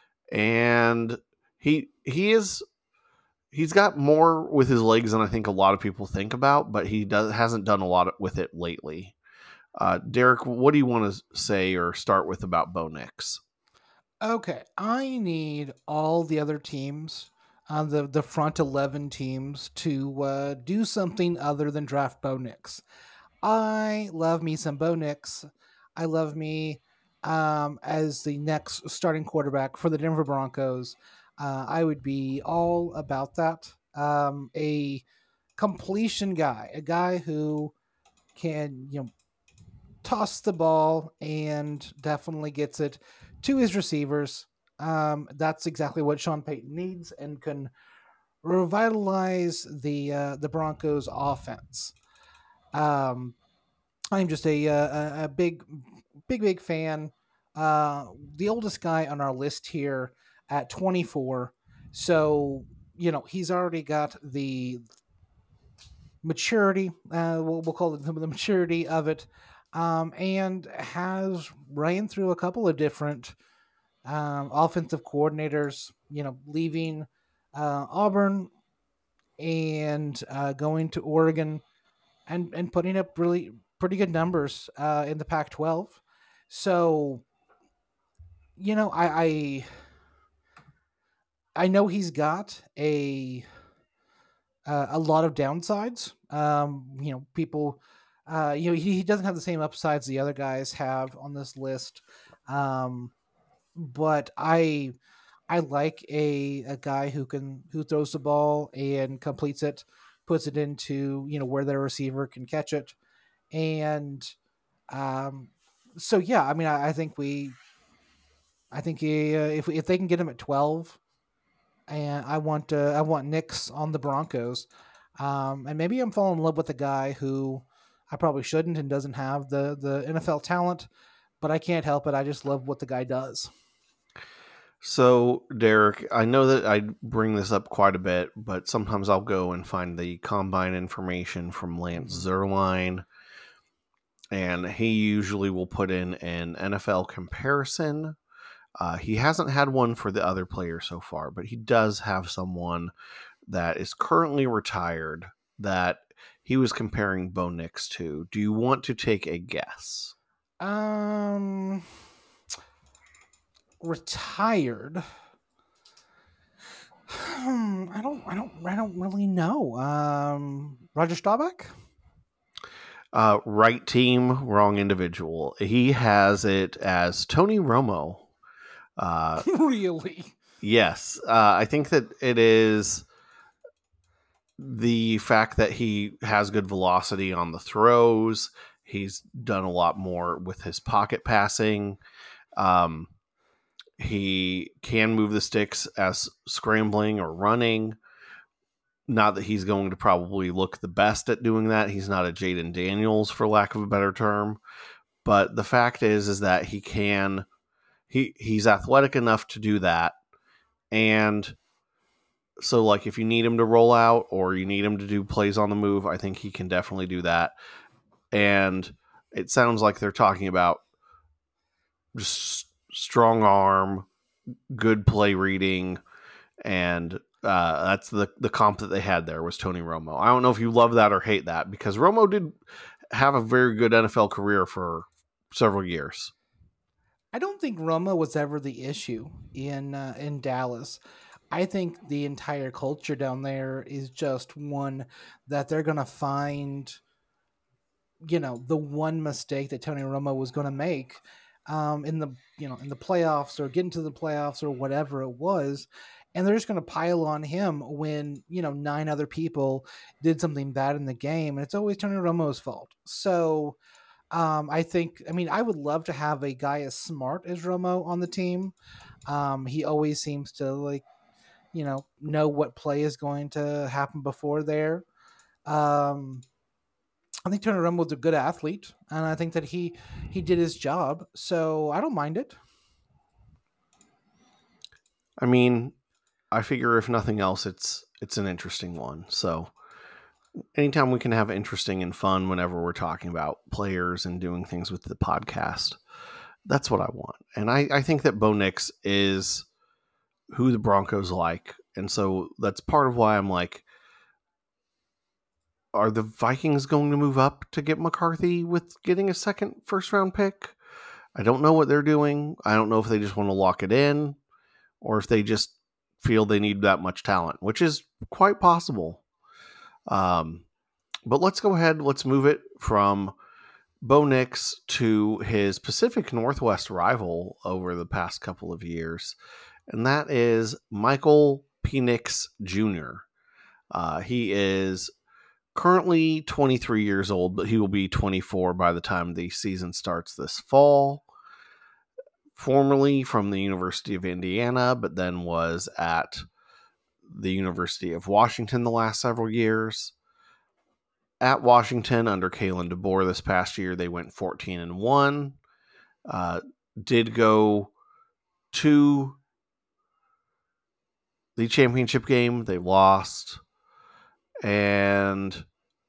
and he he is he's got more with his legs than I think a lot of people think about, but he does hasn't done a lot with it lately. Uh, Derek, what do you want to say or start with about Bo Nix? Okay, I need all the other teams, uh, the the front eleven teams, to uh, do something other than draft Bo Nix. I love me some Bo Nix. I love me um, as the next starting quarterback for the Denver Broncos. Uh, I would be all about that. Um, a completion guy, a guy who can you know toss the ball and definitely gets it to his receivers. Um, that's exactly what Sean Payton needs and can revitalize the uh, the Broncos offense. Um, I'm just a, a a big big big fan. Uh, the oldest guy on our list here at twenty-four, so you know he's already got the maturity. Uh, we'll, we'll call it the maturity of it, um, and has ran through a couple of different um, offensive coordinators. You know, leaving uh, Auburn and uh, going to Oregon and and putting up really pretty good numbers uh, in the Pac twelve. So, you know, I, I I know he's got a uh, a lot of downsides. Um, you know, people, uh, you know, he, he doesn't have the same upsides the other guys have on this list. Um, but I I like a a guy who can who throws the ball and completes it, puts it into you know where their receiver can catch it, and um, so yeah, I mean, I, I think we, I think he, uh, if if they can get him at twelve, and I want uh, I want Nix on the Broncos, um, and maybe I'm falling in love with a guy who I probably shouldn't and doesn't have the the N F L talent, but I can't help it. I just love what the guy does. So, Derek, I know that I bring this up quite a bit, but sometimes I'll go and find the combine information from Lance Zierlein, and he usually will put in an N F L comparison. Uh, he hasn't had one for the other players so far, but he does have someone that is currently retired that he was comparing Bo Nix to. Do you want to take a guess? Um, retired. Hmm, I don't, I don't, I don't really know. Um, Roger Staubach. Uh, right team, wrong individual. He has it as Tony Romo. Uh, Really? yes, uh, I think that it is the fact that he has good velocity on the throws. He's done a lot more with his pocket passing. Um, he can move the sticks as scrambling or running. Not that he's going to probably look the best at doing that. He's not a Jaden Daniels, for lack of a better term. But the fact is, is that he can, he he's athletic enough to do that. And so, like, if you need him to roll out or you need him to do plays on the move, I think he can definitely do that. And it sounds like they're talking about just strong arm, good play reading, and uh, that's the the comp that they had there was Tony Romo. I don't know if you love that or hate that, because Romo did have a very good N F L career for several years. I don't think Romo was ever the issue in uh, in Dallas. I think the entire culture down there is just one that they're gonna find, you know, the one mistake that Tony Romo was gonna make um, in the you know in the playoffs or getting to the playoffs or whatever it was, and they're just gonna pile on him when you know nine other people did something bad in the game, and it's always Tony Romo's fault. So um, I think, I mean, I would love to have a guy as smart as Romo on the team. Um, he always seems to like, you know, know what play is going to happen before there. Um, I think Tony Romo was a good athlete, and I think that he he did his job, so I don't mind it. I mean, I figure if nothing else, it's it's an interesting one. So anytime we can have interesting and fun whenever we're talking about players and doing things with the podcast, that's what I want. And I, I think that Bo Nix is who the Broncos like. And so that's part of why I'm like, are the Vikings going to move up to get McCarthy with getting a second first round pick? I don't know what they're doing. I don't know if they just want to lock it in or if they just feel they need that much talent, which is quite possible. Um, but let's go ahead. Let's move it from Bo Nix to his Pacific Northwest rival over the past couple of years, and that is Michael Penix Junior Uh, he is currently twenty-three years old, but he will be twenty-four by the time the season starts this fall. Formerly from the University of Indiana, but then was at the University of Washington the last several years. At Washington under Kalen DeBoer this past year, they went fourteen and one. Uh, did go to the championship game. They lost. And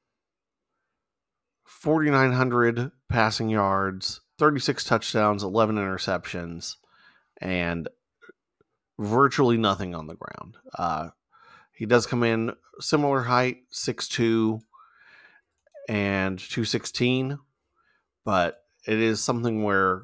forty-nine hundred passing yards, thirty-six touchdowns, eleven interceptions, and virtually nothing on the ground. Uh, he does come in similar height, six two and two sixteen, but it is something where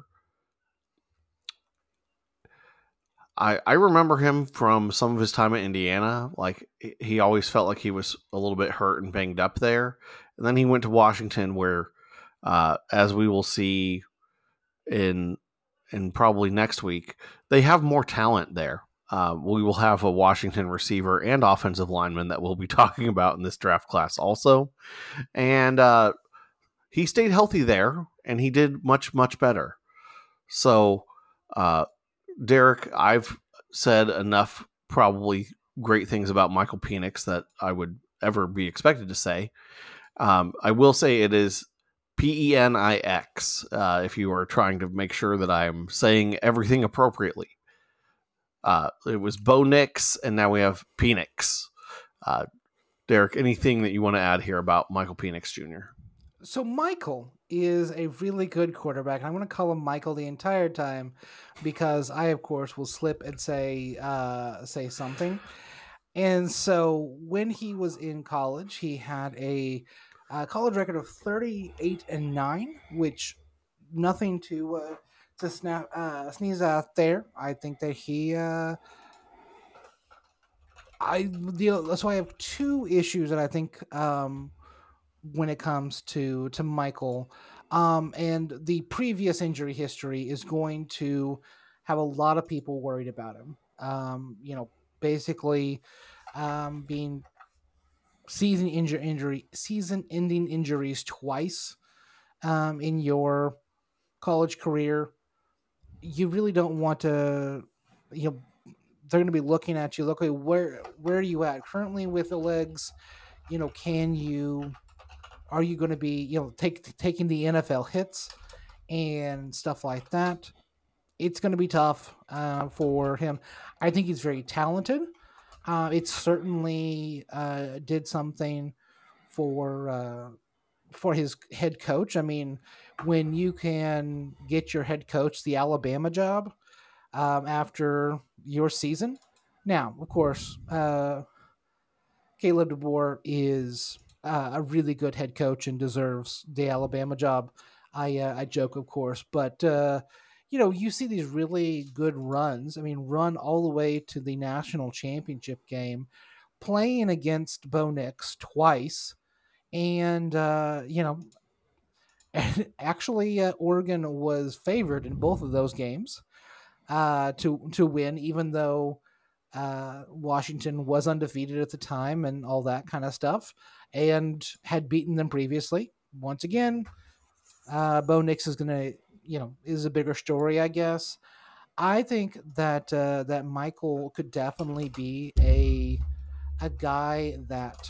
I, I remember him from some of his time at Indiana. Like, he always felt like he was a little bit hurt and banged up there. And then he went to Washington where, uh, as we will see in in probably next week, they have more talent there. Uh, we will have a Washington receiver and offensive lineman that we'll be talking about in this draft class also. And uh, he stayed healthy there, and he did much, much better. So, uh, Derek, I've said enough probably great things about Michael Penix that I would ever be expected to say. Um, I will say it is P E N I X uh, if you are trying to make sure that I'm saying everything appropriately. Uh, it was Bo Nix, and now we have Penix. Uh, Derek, anything that you want to add here about Michael Penix Junior? So Michael is a really good quarterback. I'm going to call him Michael the entire time because I, of course, will slip and say uh, say something. And so when he was in college, he had a, uh college record of thirty-eight and nine, which nothing to uh, to snap uh, sneeze out there. I think that he uh, I the, that's why I have two issues that I think um, when it comes to to Michael, um, and the previous injury history is going to have a lot of people worried about him. Um, you know, basically um, being season injury injury season ending injuries twice um, in your college career. You really don't want to, you know, they're going to be looking at you. Look, okay, where where are you at currently with the legs? You know, can you are you going to be, you know, take taking the N F L hits and stuff like that? It's going to be tough uh, for him. I think he's very talented. Uh, it certainly uh, did something for uh, for his head coach. I mean, when you can get your head coach the Alabama job um, after your season. Now, of course, uh, Caleb DeBoer is uh, a really good head coach and deserves the Alabama job. I uh, I joke, of course, but uh, you know, you see these really good runs. I mean, run all the way to the national championship game, playing against Bo Nix twice, and uh, you know, and actually, uh, Oregon was favored in both of those games uh, to to win, even though uh, Washington was undefeated at the time and all that kind of stuff, and had beaten them previously. Once again, uh, Bo Nix is gonna, you know, is a bigger story, I guess. I think that uh, that Michael could definitely be a a guy that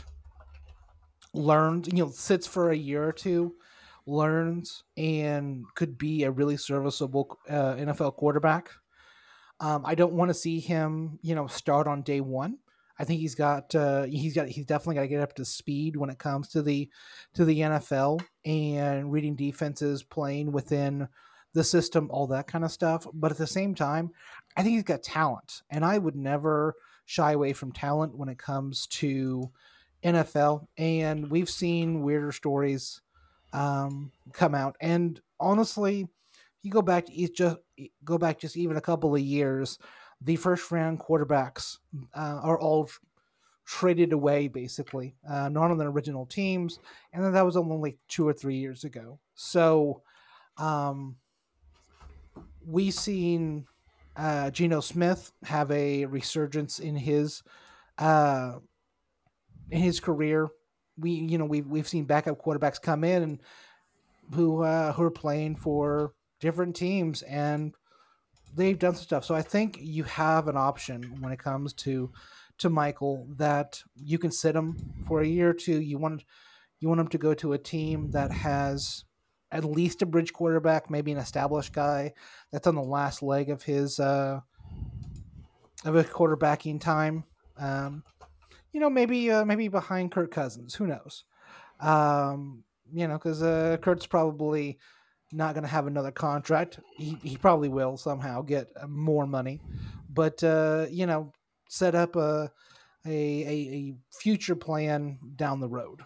learned, you know, sits for a year or two, learns, and could be a really serviceable uh, N F L quarterback. Um, I don't want to see him, you know, start on day one. I think he's got uh, he's got he's definitely got to get up to speed when it comes to the to the N F L and reading defenses, playing within the system, all that kind of stuff. But at the same time, I think he's got talent, and I would never shy away from talent when it comes to N F L. And we've seen weirder stories um, come out, and honestly, you go back to each just go back just even a couple of years, the first round quarterbacks uh, are all traded away basically, uh, not on the original teams, and then that was only like two or three years ago. So um, we seen uh, Geno Smith have a resurgence in his uh, in his career. We you know we've we've seen backup quarterbacks come in and who uh, who are playing for different teams, and they've done some stuff. So I think you have an option when it comes to to Michael that you can sit him for a year or two. You want you want him to go to a team that has at least a bridge quarterback, maybe an established guy that's on the last leg of his uh, of his quarterbacking time. Um, you know, maybe uh, maybe behind Kirk Cousins. Who knows? Um, you know, because uh, Kurt's probably not going to have another contract. He, he probably will somehow get uh, more money, but uh, you know, set up a, a a a future plan down the road.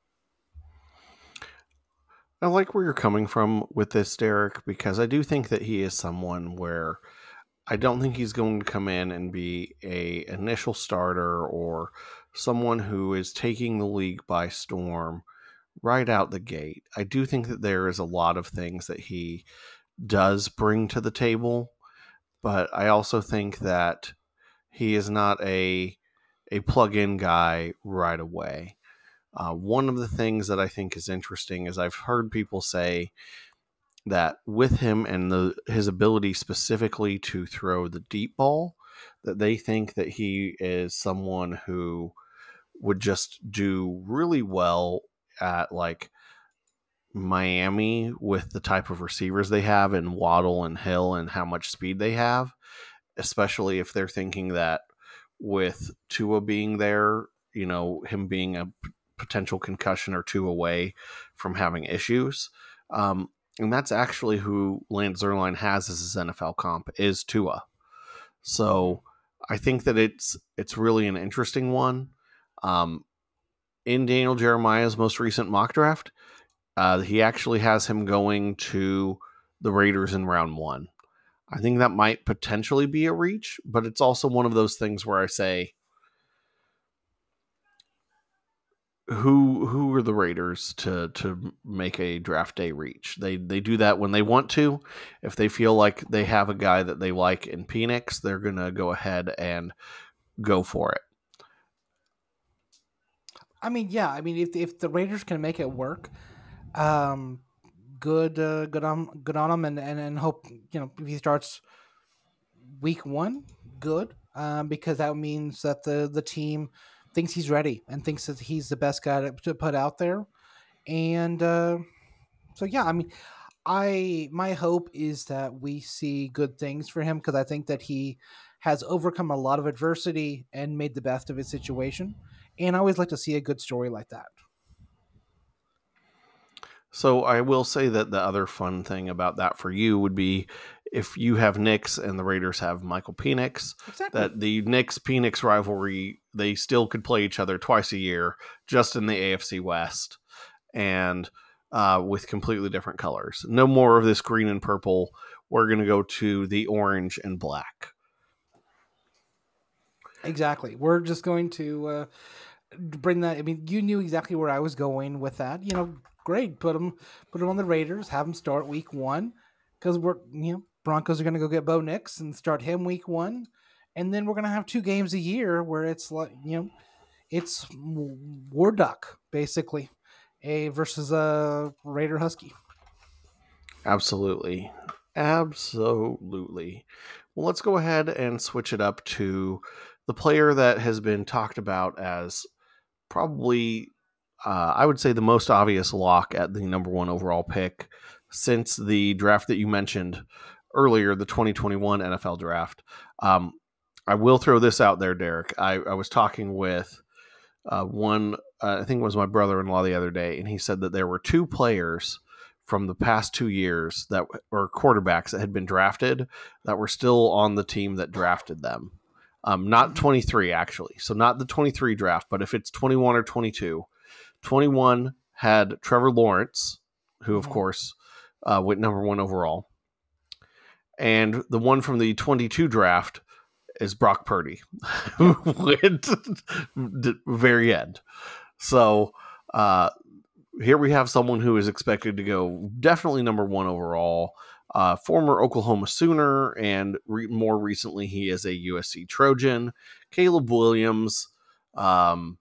I like where you're coming from with this, Derek, because I do think that he is someone where I don't think he's going to come in and be a initial starter or someone who is taking the league by storm right out the gate. I do think that there is a lot of things that he does bring to the table, but I also think that he is not a a plug-in guy right away. Uh, one of the things that I think is interesting is I've heard people say that with him and the his ability specifically to throw the deep ball, that they think that he is someone who would just do really well at like Miami with the type of receivers they have and Waddle and Hill and how much speed they have, especially if they're thinking that with Tua being there, you know, him being a p- potential concussion or two away from having issues. Um, and that's actually who Lance Zierlein has as his N F L comp is Tua. Mm-hmm. So I think that it's it's really an interesting one. Um, in Daniel Jeremiah's most recent mock draft, uh, he actually has him going to the Raiders in round one. I think that might potentially be a reach, but it's also one of those things where I say, who who are the Raiders to to make a draft day reach? They they do that when they want to. If they feel like they have a guy that they like in Penix, they're gonna go ahead and go for it. I mean, yeah. I mean, if if the Raiders can make it work, um, good, uh, good on good on him, and, and and hope you know if he starts week one, good, um, because that means that the the team thinks he's ready and thinks that he's the best guy to, to put out there, and uh, so yeah, I mean, I my hope is that we see good things for him because I think that he has overcome a lot of adversity and made the best of his situation, and I always like to see a good story like that. So I will say that the other fun thing about that for you would be if you have Knicks and the Raiders have Michael Penix, Exactly. that the Knicks Penix rivalry, they still could play each other twice a year just in the A F C West and uh, with completely different colors. No more of this green and purple. We're going to go to the orange and black. Exactly. We're just going to uh, bring that. I mean, you knew exactly where I was going with that. You know, great. Put them, put them on the Raiders. Have them start week one because we're you know Broncos are going to go get Bo Nix and start him week one, and then we're going to have two games a year where it's like you know it's War Duck basically, a versus a Raider Husky. Absolutely. Absolutely. Well, let's go ahead and switch it up to the player that has been talked about as probably, uh, I would say, the most obvious lock at the number one overall pick since the draft that you mentioned earlier, the twenty twenty-one N F L draft. Um, I will throw this out there, Derek. I, I was talking with uh, one, uh, I think it was my brother-in-law the other day, and he said that there were two players from the past two years that were quarterbacks that had been drafted that were still on the team that drafted them. Um, not Mhm. twenty-three, actually. So not the twenty-three draft, but if it's twenty-one or twenty-two, twenty-one had Trevor Lawrence, who, of Mhm. course, uh, went number one overall. And the one from the twenty-two draft is Brock Purdy, who Yep. went the very end. So uh, here we have someone who is expected to go definitely number one overall. Uh, former Oklahoma Sooner, and re- more recently, he is a U S C Trojan. Caleb Williams. Um,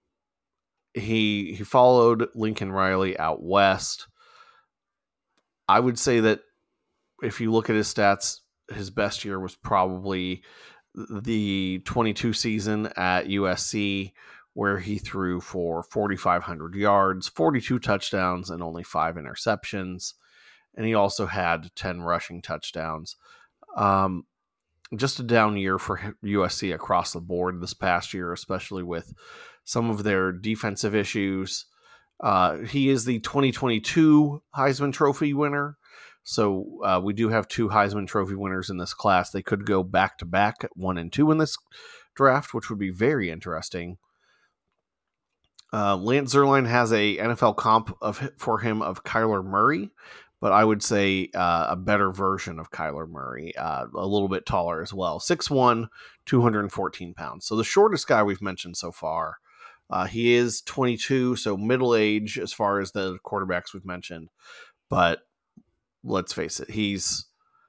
he he followed Lincoln Riley out west. I would say that if you look at his stats, his best year was probably the twenty-two season at U S C, where he threw for forty-five hundred yards, forty-two touchdowns, and only five interceptions. And he also had ten rushing touchdowns. Um, just a down year for U S C across the board this past year, especially with some of their defensive issues. Uh, he is the twenty twenty-two Heisman Trophy winner. So uh, we do have two Heisman Trophy winners in this class. They could go back to back at one and two in this draft, which would be very interesting. Uh, Lance Zierlein has a N F L comp of for him of Kyler Murray, but I would say uh, a better version of Kyler Murray, uh, a little bit taller as well. six one, two hundred fourteen pounds. So the shortest guy we've mentioned so far. Uh, he is twenty-two, so middle age as far as the quarterbacks we've mentioned. But let's face it, he's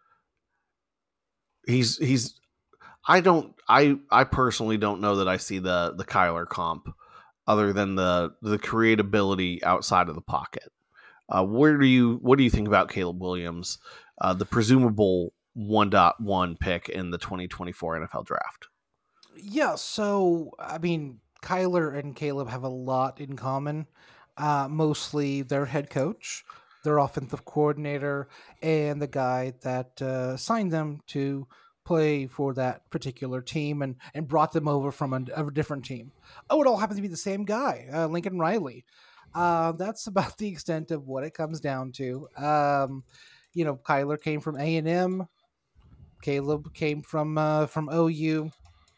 he's he's I don't I I personally don't know that I see the the Kyler comp other than the the creatability outside of the pocket. Uh, where do you what do you think about Caleb Williams, uh, the presumable one point one pick in the twenty twenty-four N F L draft? Yeah. So I mean, Kyler and Caleb have a lot in common. Uh, mostly their head coach, their offensive coordinator, and the guy that uh, signed them to play for that particular team and and brought them over from a, a different team. Oh, it all happens to be the same guy, uh, Lincoln Riley. Uh, that's about the extent of what it comes down to. Um, you know, Kyler came from A and M. Caleb came from uh, from O U.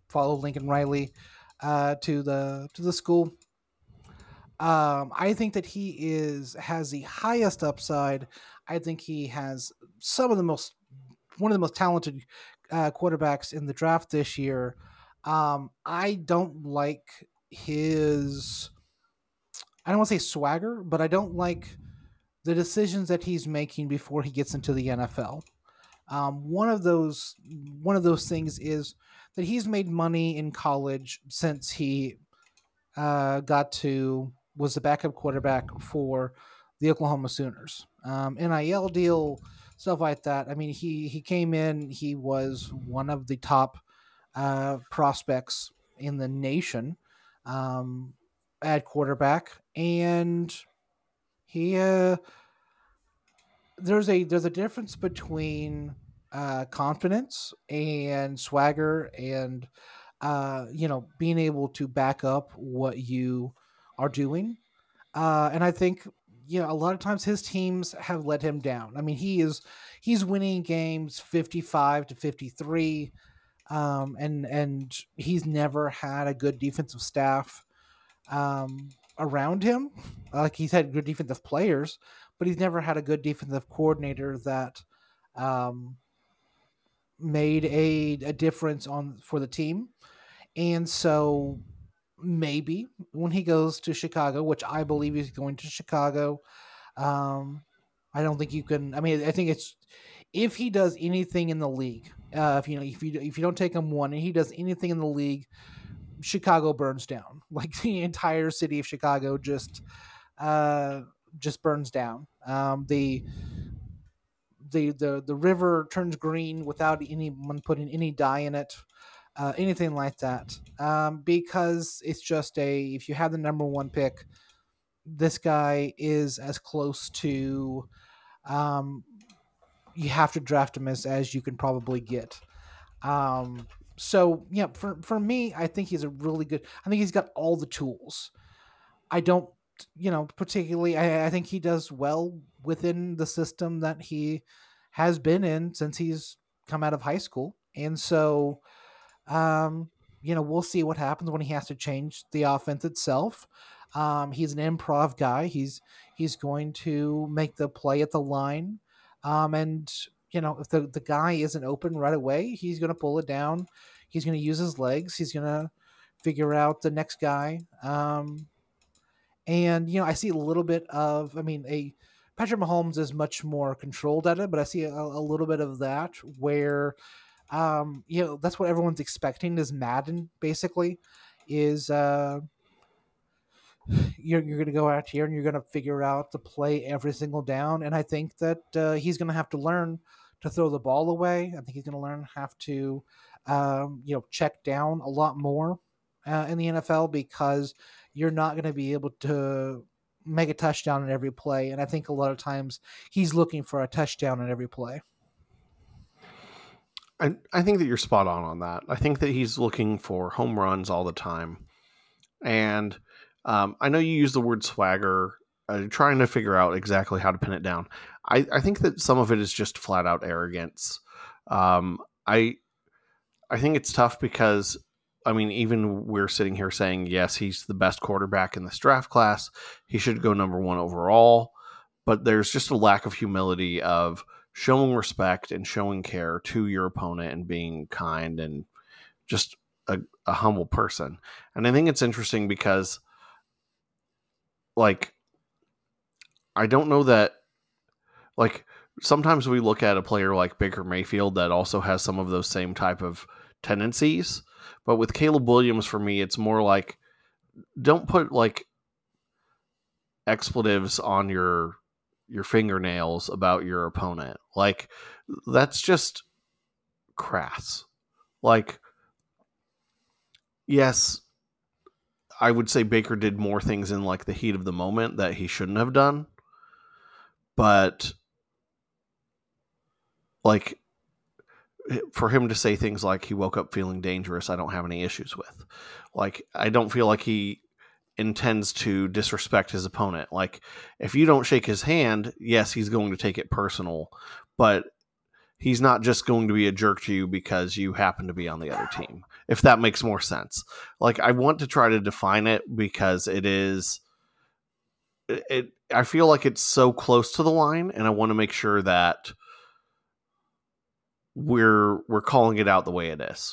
follow Lincoln Riley uh, to the to the school. Um, I think that he is has the highest upside. I think he has some of the most one of the most talented uh, quarterbacks in the draft this year. Um, I don't like his. I don't want to say swagger, but I don't like the decisions that he's making before he gets into the N F L. Um, one of those one of those things is that he's made money in college since he uh, got to was the backup quarterback for the Oklahoma Sooners. Um, N I L deal, stuff like that. I mean, he he came in. He was one of the top uh, prospects in the nation um, at quarterback, and he uh, there's a there's a difference between uh, confidence and swagger and uh, you know being able to back up what you are doing. Uh, and I think you know a lot of times his teams have let him down. I mean, he is he's winning games fifty-five to fifty-three, um, and and he's never had a good defensive staff um, around him. Like he's had good defensive players, but he's never had a good defensive coordinator that um, made a, a difference on for the team. And so maybe when he goes to Chicago, which I believe he's going to Chicago, um, I don't think you can. I mean, I think it's if he does anything in the league. Uh, if you know, if you if you don't take him one, and he does anything in the league, Chicago burns down. Like the entire city of Chicago just uh, just burns down. Um, the the the the river turns green without anyone putting any dye in it, uh, anything like that. Um, because it's just a if you have the number one pick, this guy is as close to um, you have to draft him as as you can probably get. Um, so yeah, for for me, I think he's a really good. I think he's got all the tools. I don't, you know, particularly. I, I think he does well within the system that he has been in since he's come out of high school, and so um, you know, we'll see what happens when he has to change the offense itself. Um, he's an improv guy. He's he's going to make the play at the line, um, and you know, if the the guy isn't open right away, he's going to pull it down. He's going to use his legs. He's going to figure out the next guy. Um, and you know, I see a little bit of. I mean, a Patrick Mahomes is much more controlled at it, but I see a, a little bit of that where um, you know, that's what everyone's expecting is Madden, basically, is uh, you're, you're going to go out here and you're going to figure out the play every single down. And I think that uh, he's going to have to learn to throw the ball away. I think he's going to learn have to, um, you know, check down a lot more uh, in the N F L because you're not going to be able to make a touchdown in every play. And I think a lot of times he's looking for a touchdown in every play. I, I think that you're spot on on that. I think that he's looking for home runs all the time. And um, I know you use the word swagger, uh, trying to figure out exactly how to pin it down. I, I think that some of it is just flat out arrogance. Um, I I think it's tough because, I mean, even we're sitting here saying, yes, he's the best quarterback in this draft class. He should go number one overall. But there's just a lack of humility of showing respect and showing care to your opponent and being kind and just a, a humble person. And I think it's interesting because, like, I don't know that, like, sometimes we look at a player like Baker Mayfield that also has some of those same type of tendencies. But with Caleb Williams, for me, it's more like, don't put, like, expletives on your your fingernails about your opponent. Like, that's just crass. Like, yes, I would say Baker did more things in like the heat of the moment that he shouldn't have done. But like, for him to say things like he woke up feeling dangerous, I don't have any issues with. Like, I don't feel like he intends to disrespect his opponent. Like, if you don't shake his hand, yes, he's going to take it personal, but he's not just going to be a jerk to you because you happen to be on the other team. if that makes more sense. Like, I want to try to define it because it is it, it I feel like it's so close to the line, and I want to make sure that we're we're calling it out the way it is.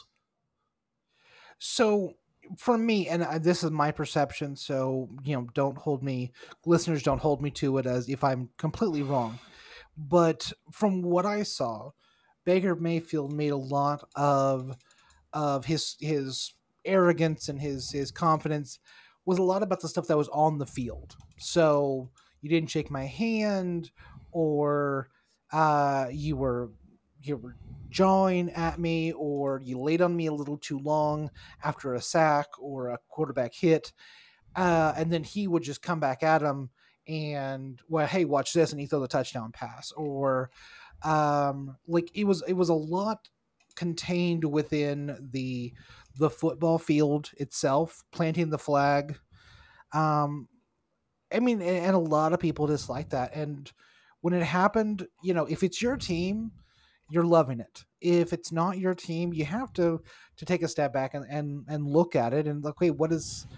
So for me, and I, this is my perception, so you know, don't hold me, listeners, don't hold me to it as if I'm completely wrong. But from what I saw, Baker Mayfield made a lot of of his his arrogance and his his confidence was a lot about the stuff that was on the field. So you didn't shake my hand, or uh, you were you were jawing at me, or you laid on me a little too long after a sack or a quarterback hit, uh, and then he would just come back at him and, well, hey, watch this, and he throw the touchdown pass, or um, like it was it was a lot contained within the the football field itself, planting the flag. Um, I mean, and, and a lot of people dislike that. And when it happened, you know, if it's your team, you're loving it. If it's not your team, you have to to take a step back and and, and look at it and look, wait, what is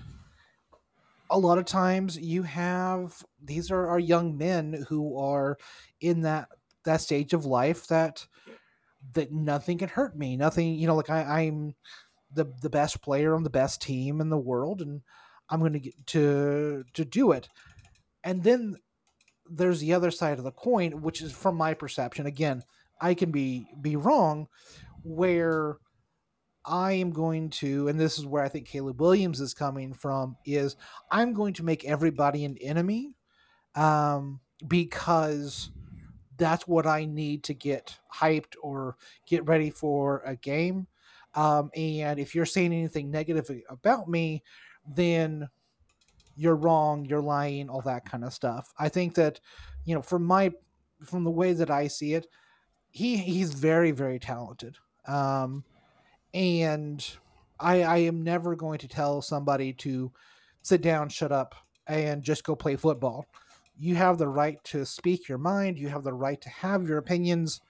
a lot of times you have these are our young men who are in that that stage of life that that nothing can hurt me. Nothing, you know, like I, I'm the the best player on the best team in the world, and I'm going to get to to do it. And then there's the other side of the coin, which is from my perception. Again, I can be be wrong, where I am going to, and this is where I think Caleb Williams is coming from, is I'm going to make everybody an enemy, um, because that's what I need to get hyped or get ready for a game. Um, and if you're saying anything negative about me, then you're wrong, you're lying, all that kind of stuff. I think that, you know, from my from the way that I see it, he he's very very talented. Um, and I I am never going to tell somebody to sit down, shut up, and just go play football. You have the right to speak your mind. You have the right to have your opinions.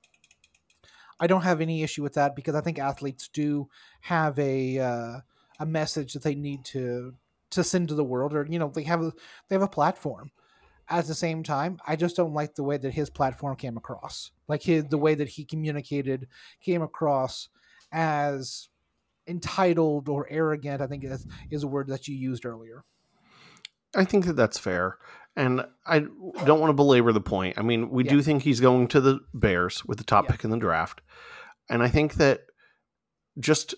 I don't have any issue with that because I think athletes do have a uh, a message that they need to to send to the world, or you know, they have a, they have a platform. At the same time, I just don't like the way that his platform came across. Like his the way that he communicated came across as entitled or arrogant. I think is, is a word that you used earlier. I think that that's fair. And I don't want to belabor the point. I mean, we Yeah. do think he's going to the Bears with the top Yeah. pick in the draft. And I think that just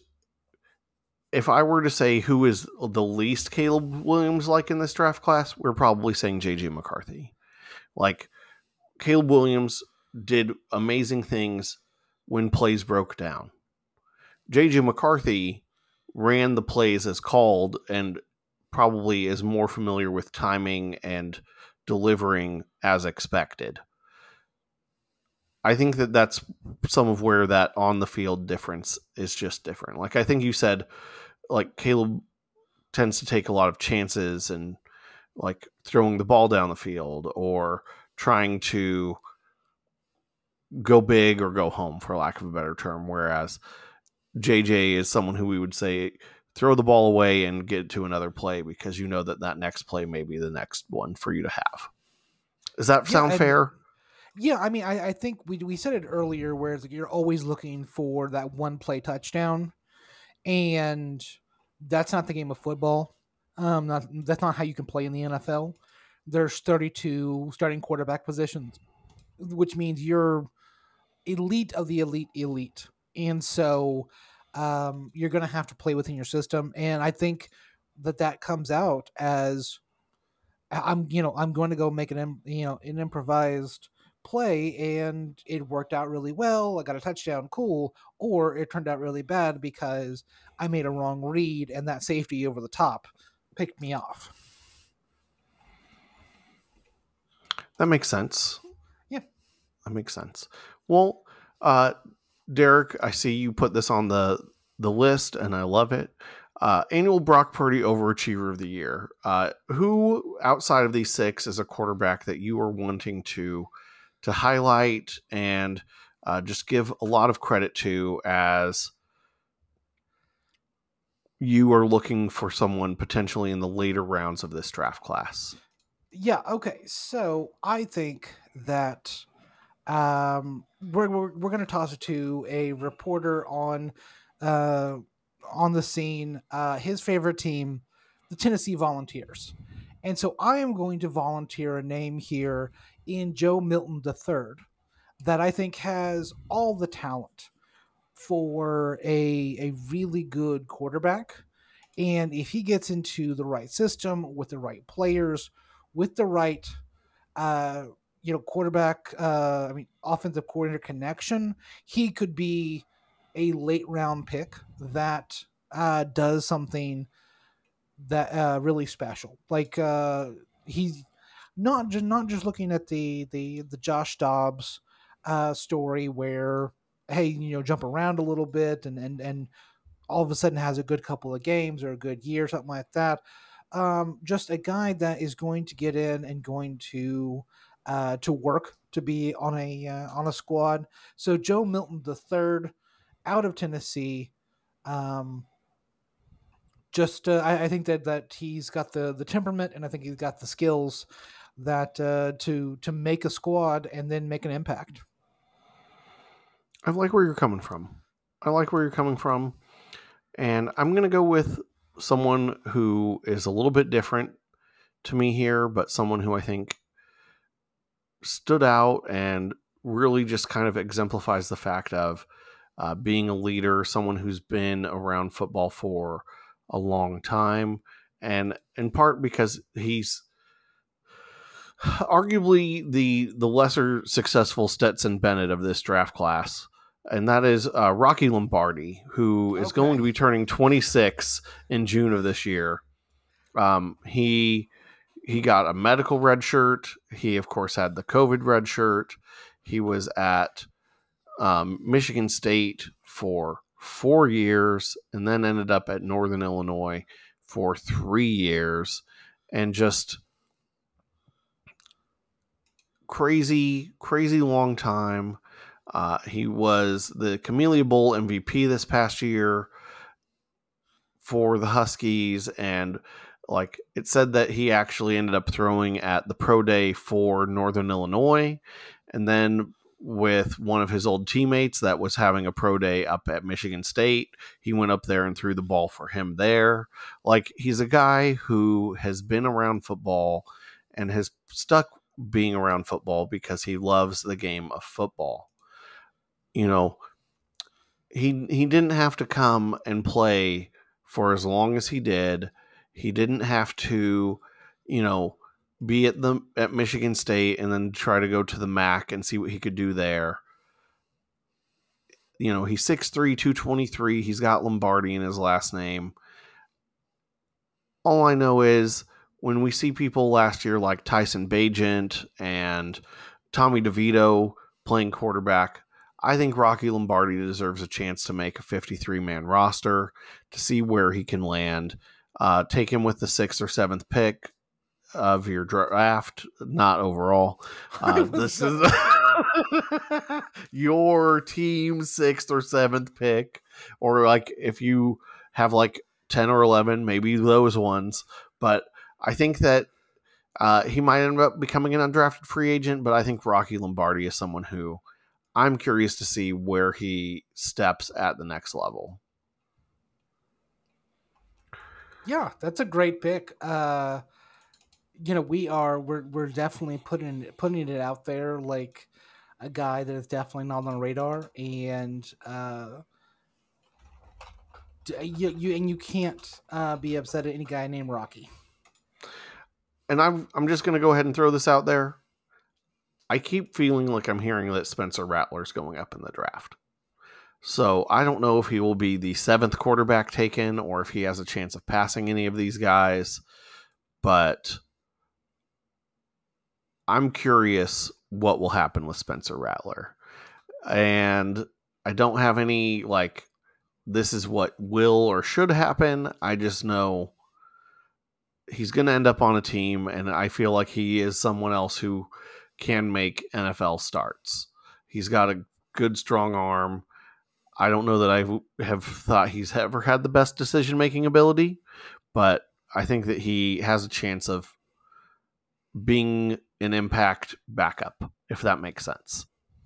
if I were to say who is the least Caleb Williams like in this draft class, we're probably saying J J McCarthy. Like, Caleb Williams did amazing things when plays broke down. J J McCarthy ran the plays as called and probably is more familiar with timing and delivering as expected. I think that that's some of where that on the field difference is just different. Like, I think you said, like, Caleb tends to take a lot of chances and like throwing the ball down the field or trying to go big or go home, for lack of a better term. Whereas J J is someone who we would say throw the ball away and get to another play because you know that that next play may be the next one for you to have. Does that sound yeah, fair? Yeah, I mean, I, I think we we said it earlier, where it's like you're always looking for that one play touchdown, and that's not the game of football. Um, not, that's not how you can play in the N F L. There's thirty-two starting quarterback positions, which means you're elite of the elite elite, and so um, you're going to have to play within your system. And I think that that comes out as I'm, you know, I'm going to go make an, you know, an improvised play, and it worked out really well. I got a touchdown, cool. Or it turned out really bad because I made a wrong read, and that safety over the top picked me off. That makes sense. Yeah, that makes sense. Well, uh, Derek, I see you put this on the the list, and I love it. Uh, annual Brock Purdy Overachiever of the Year. Uh, who outside of these six is a quarterback that you are wanting to to highlight and uh, just give a lot of credit to as you are looking for someone potentially in the later rounds of this draft class. Yeah, okay. So I think that um, we're we're, we're going to toss it to a reporter on uh, on the scene. Uh, his favorite team, the Tennessee Volunteers, and so I am going to volunteer a name here in Joe Milton the third that I think has all the talent for a a really good quarterback. And if he gets into the right system with the right players, with the right uh, you know, quarterback, uh, I mean, offensive coordinator connection, he could be a late round pick that uh, does something that uh, really special. Like uh, he's not just not just looking at the the the Josh Dobbs uh, story where, hey, you know, jump around a little bit and and and all of a sudden has a good couple of games or a good year, something like that. Um, just a guy that is going to get in and going to uh, to work to be on a uh, on a squad. So Joe Milton the third, out of Tennessee. Um, just uh, I, I think that that he's got the the temperament, and I think he's got the skills that uh, to to make a squad and then make an impact. I like where you're coming from. I like where you're coming from. And I'm going to go with someone who is a little bit different to me here, but someone who I think stood out and really just kind of exemplifies the fact of uh, being a leader, someone who's been around football for a long time, and in part because he's arguably the the lesser successful Stetson Bennett of this draft class, and that is uh, Rocky Lombardi, who is Okay. going to be turning twenty-six in June of this year. Um, he he got a medical red shirt. He, of course, had the COVID red shirt. He was at um, Michigan State for four years and then ended up at Northern Illinois for three years. And just crazy, crazy long time. Uh, he was the Camellia Bowl M V P this past year for the Huskies, and like it said that he actually ended up throwing at the pro day for Northern Illinois, and then with one of his old teammates that was having a pro day up at Michigan State, he went up there and threw the ball for him there. Like, he's a guy who has been around football and has stuck being around football because he loves the game of football. You know, he he didn't have to come and play for as long as he did. He didn't have to, you know, be at the at Michigan State and then try to go to the M A C and see what he could do there. You know, he's six three, two twenty-three. He's got Lombardi in his last name. All I know is when we see people last year like Tyson Bagent and Tommy DeVito playing quarterback, I think Rocky Lombardi deserves a chance to make a fifty-three man roster to see where he can land. Uh, take him with the sixth or seventh pick of your draft, not overall. Uh, this is your team's sixth or seventh pick, or like if you have like ten or eleven, maybe those ones. But I think that uh, he might end up becoming an undrafted free agent, but I think Rocky Lombardi is someone who I'm curious to see where he steps at the next level. Yeah, that's a great pick. Uh, you know, we are we're we're definitely putting putting it out there like a guy that is definitely not on the radar, and uh, you, you and you can't uh, be upset at any guy named Rocky. And I'm I'm just gonna go ahead and throw this out there. I keep feeling like I'm hearing that Spencer Rattler's going up in the draft. So I don't know if he will be the seventh quarterback taken or if he has a chance of passing any of these guys, but I'm curious what will happen with Spencer Rattler. And I don't have any, like, this is what will or should happen. I just know he's going to end up on a team, and I feel like he is someone else who can make N F L starts. He's got a good, strong arm. I don't know that I have thought he's ever had the best decision-making ability, but I think that he has a chance of being an impact backup, if that makes sense.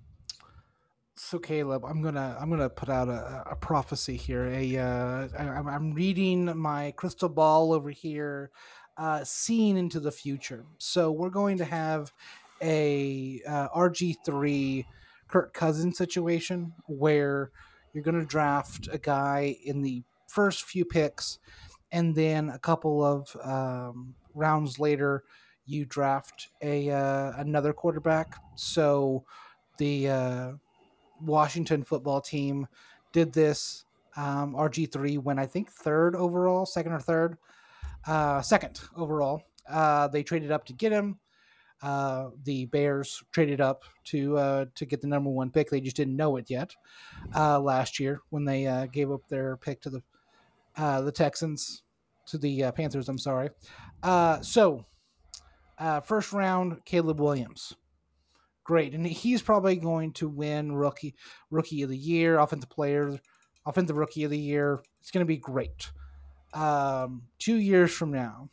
So Caleb, I'm gonna I'm gonna put out a, a prophecy here. A uh, I, I'm I'm reading my crystal ball over here, uh, seeing into the future. So we're going to have a uh, R G three Kirk Cousins situation where you're going to draft a guy in the first few picks, and then a couple of um, rounds later, you draft a uh, another quarterback. So the uh, Washington football team did this. Um, R G three went, I think, third overall, second or third, uh, second overall. Uh, they traded up to get him. Uh, the Bears traded up to uh, to get the number one pick. They just didn't know it yet uh, last year when they uh, gave up their pick to the uh, the Texans, to the uh, Panthers. I'm sorry. Uh, so uh, first round, Caleb Williams. Great, and he's probably going to win rookie rookie of the year, offensive player, offensive rookie of the year. It's going to be great. Um, two years from now,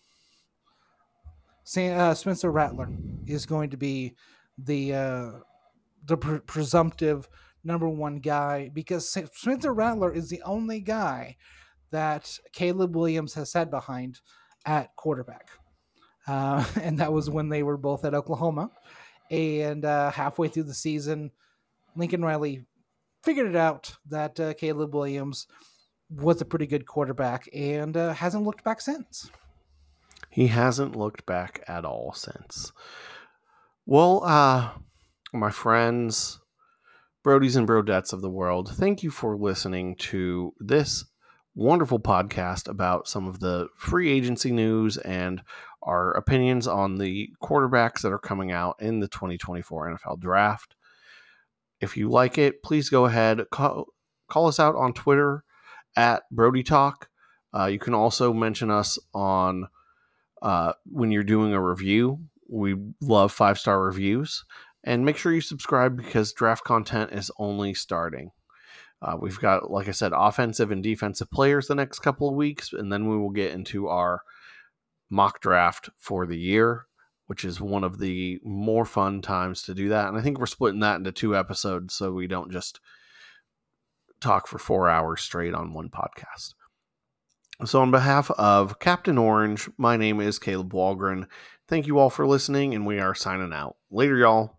Sam, uh, Spencer Rattler is going to be the uh, the pre- presumptive number one guy, because Spencer Rattler is the only guy that Caleb Williams has sat behind at quarterback, uh, and that was when they were both at Oklahoma. And uh, halfway through the season, Lincoln Riley figured it out that uh, Caleb Williams was a pretty good quarterback, and uh, hasn't looked back since. He hasn't looked back at all since. Well, uh, my friends, Brodies and Brodettes of the world, thank you for listening to this wonderful podcast about some of the free agency news and our opinions on the quarterbacks that are coming out in the twenty twenty-four N F L draft. If you like it, please go ahead, call, call us out on Twitter at Brody Talk. Uh, you can also mention us on uh, when you're doing a review. We love five-star reviews. And make sure you subscribe, because draft content is only starting. Uh, we've got, like I said, offensive and defensive players the next couple of weeks, and then we will get into our mock draft for the year, which is one of the more fun times to do that. And I think we're splitting that into two episodes so we don't just talk for four hours straight on one podcast. So on behalf of Captain Orange, my name is Caleb Walgren. Thank you all for listening, and we are signing out. Later, y'all.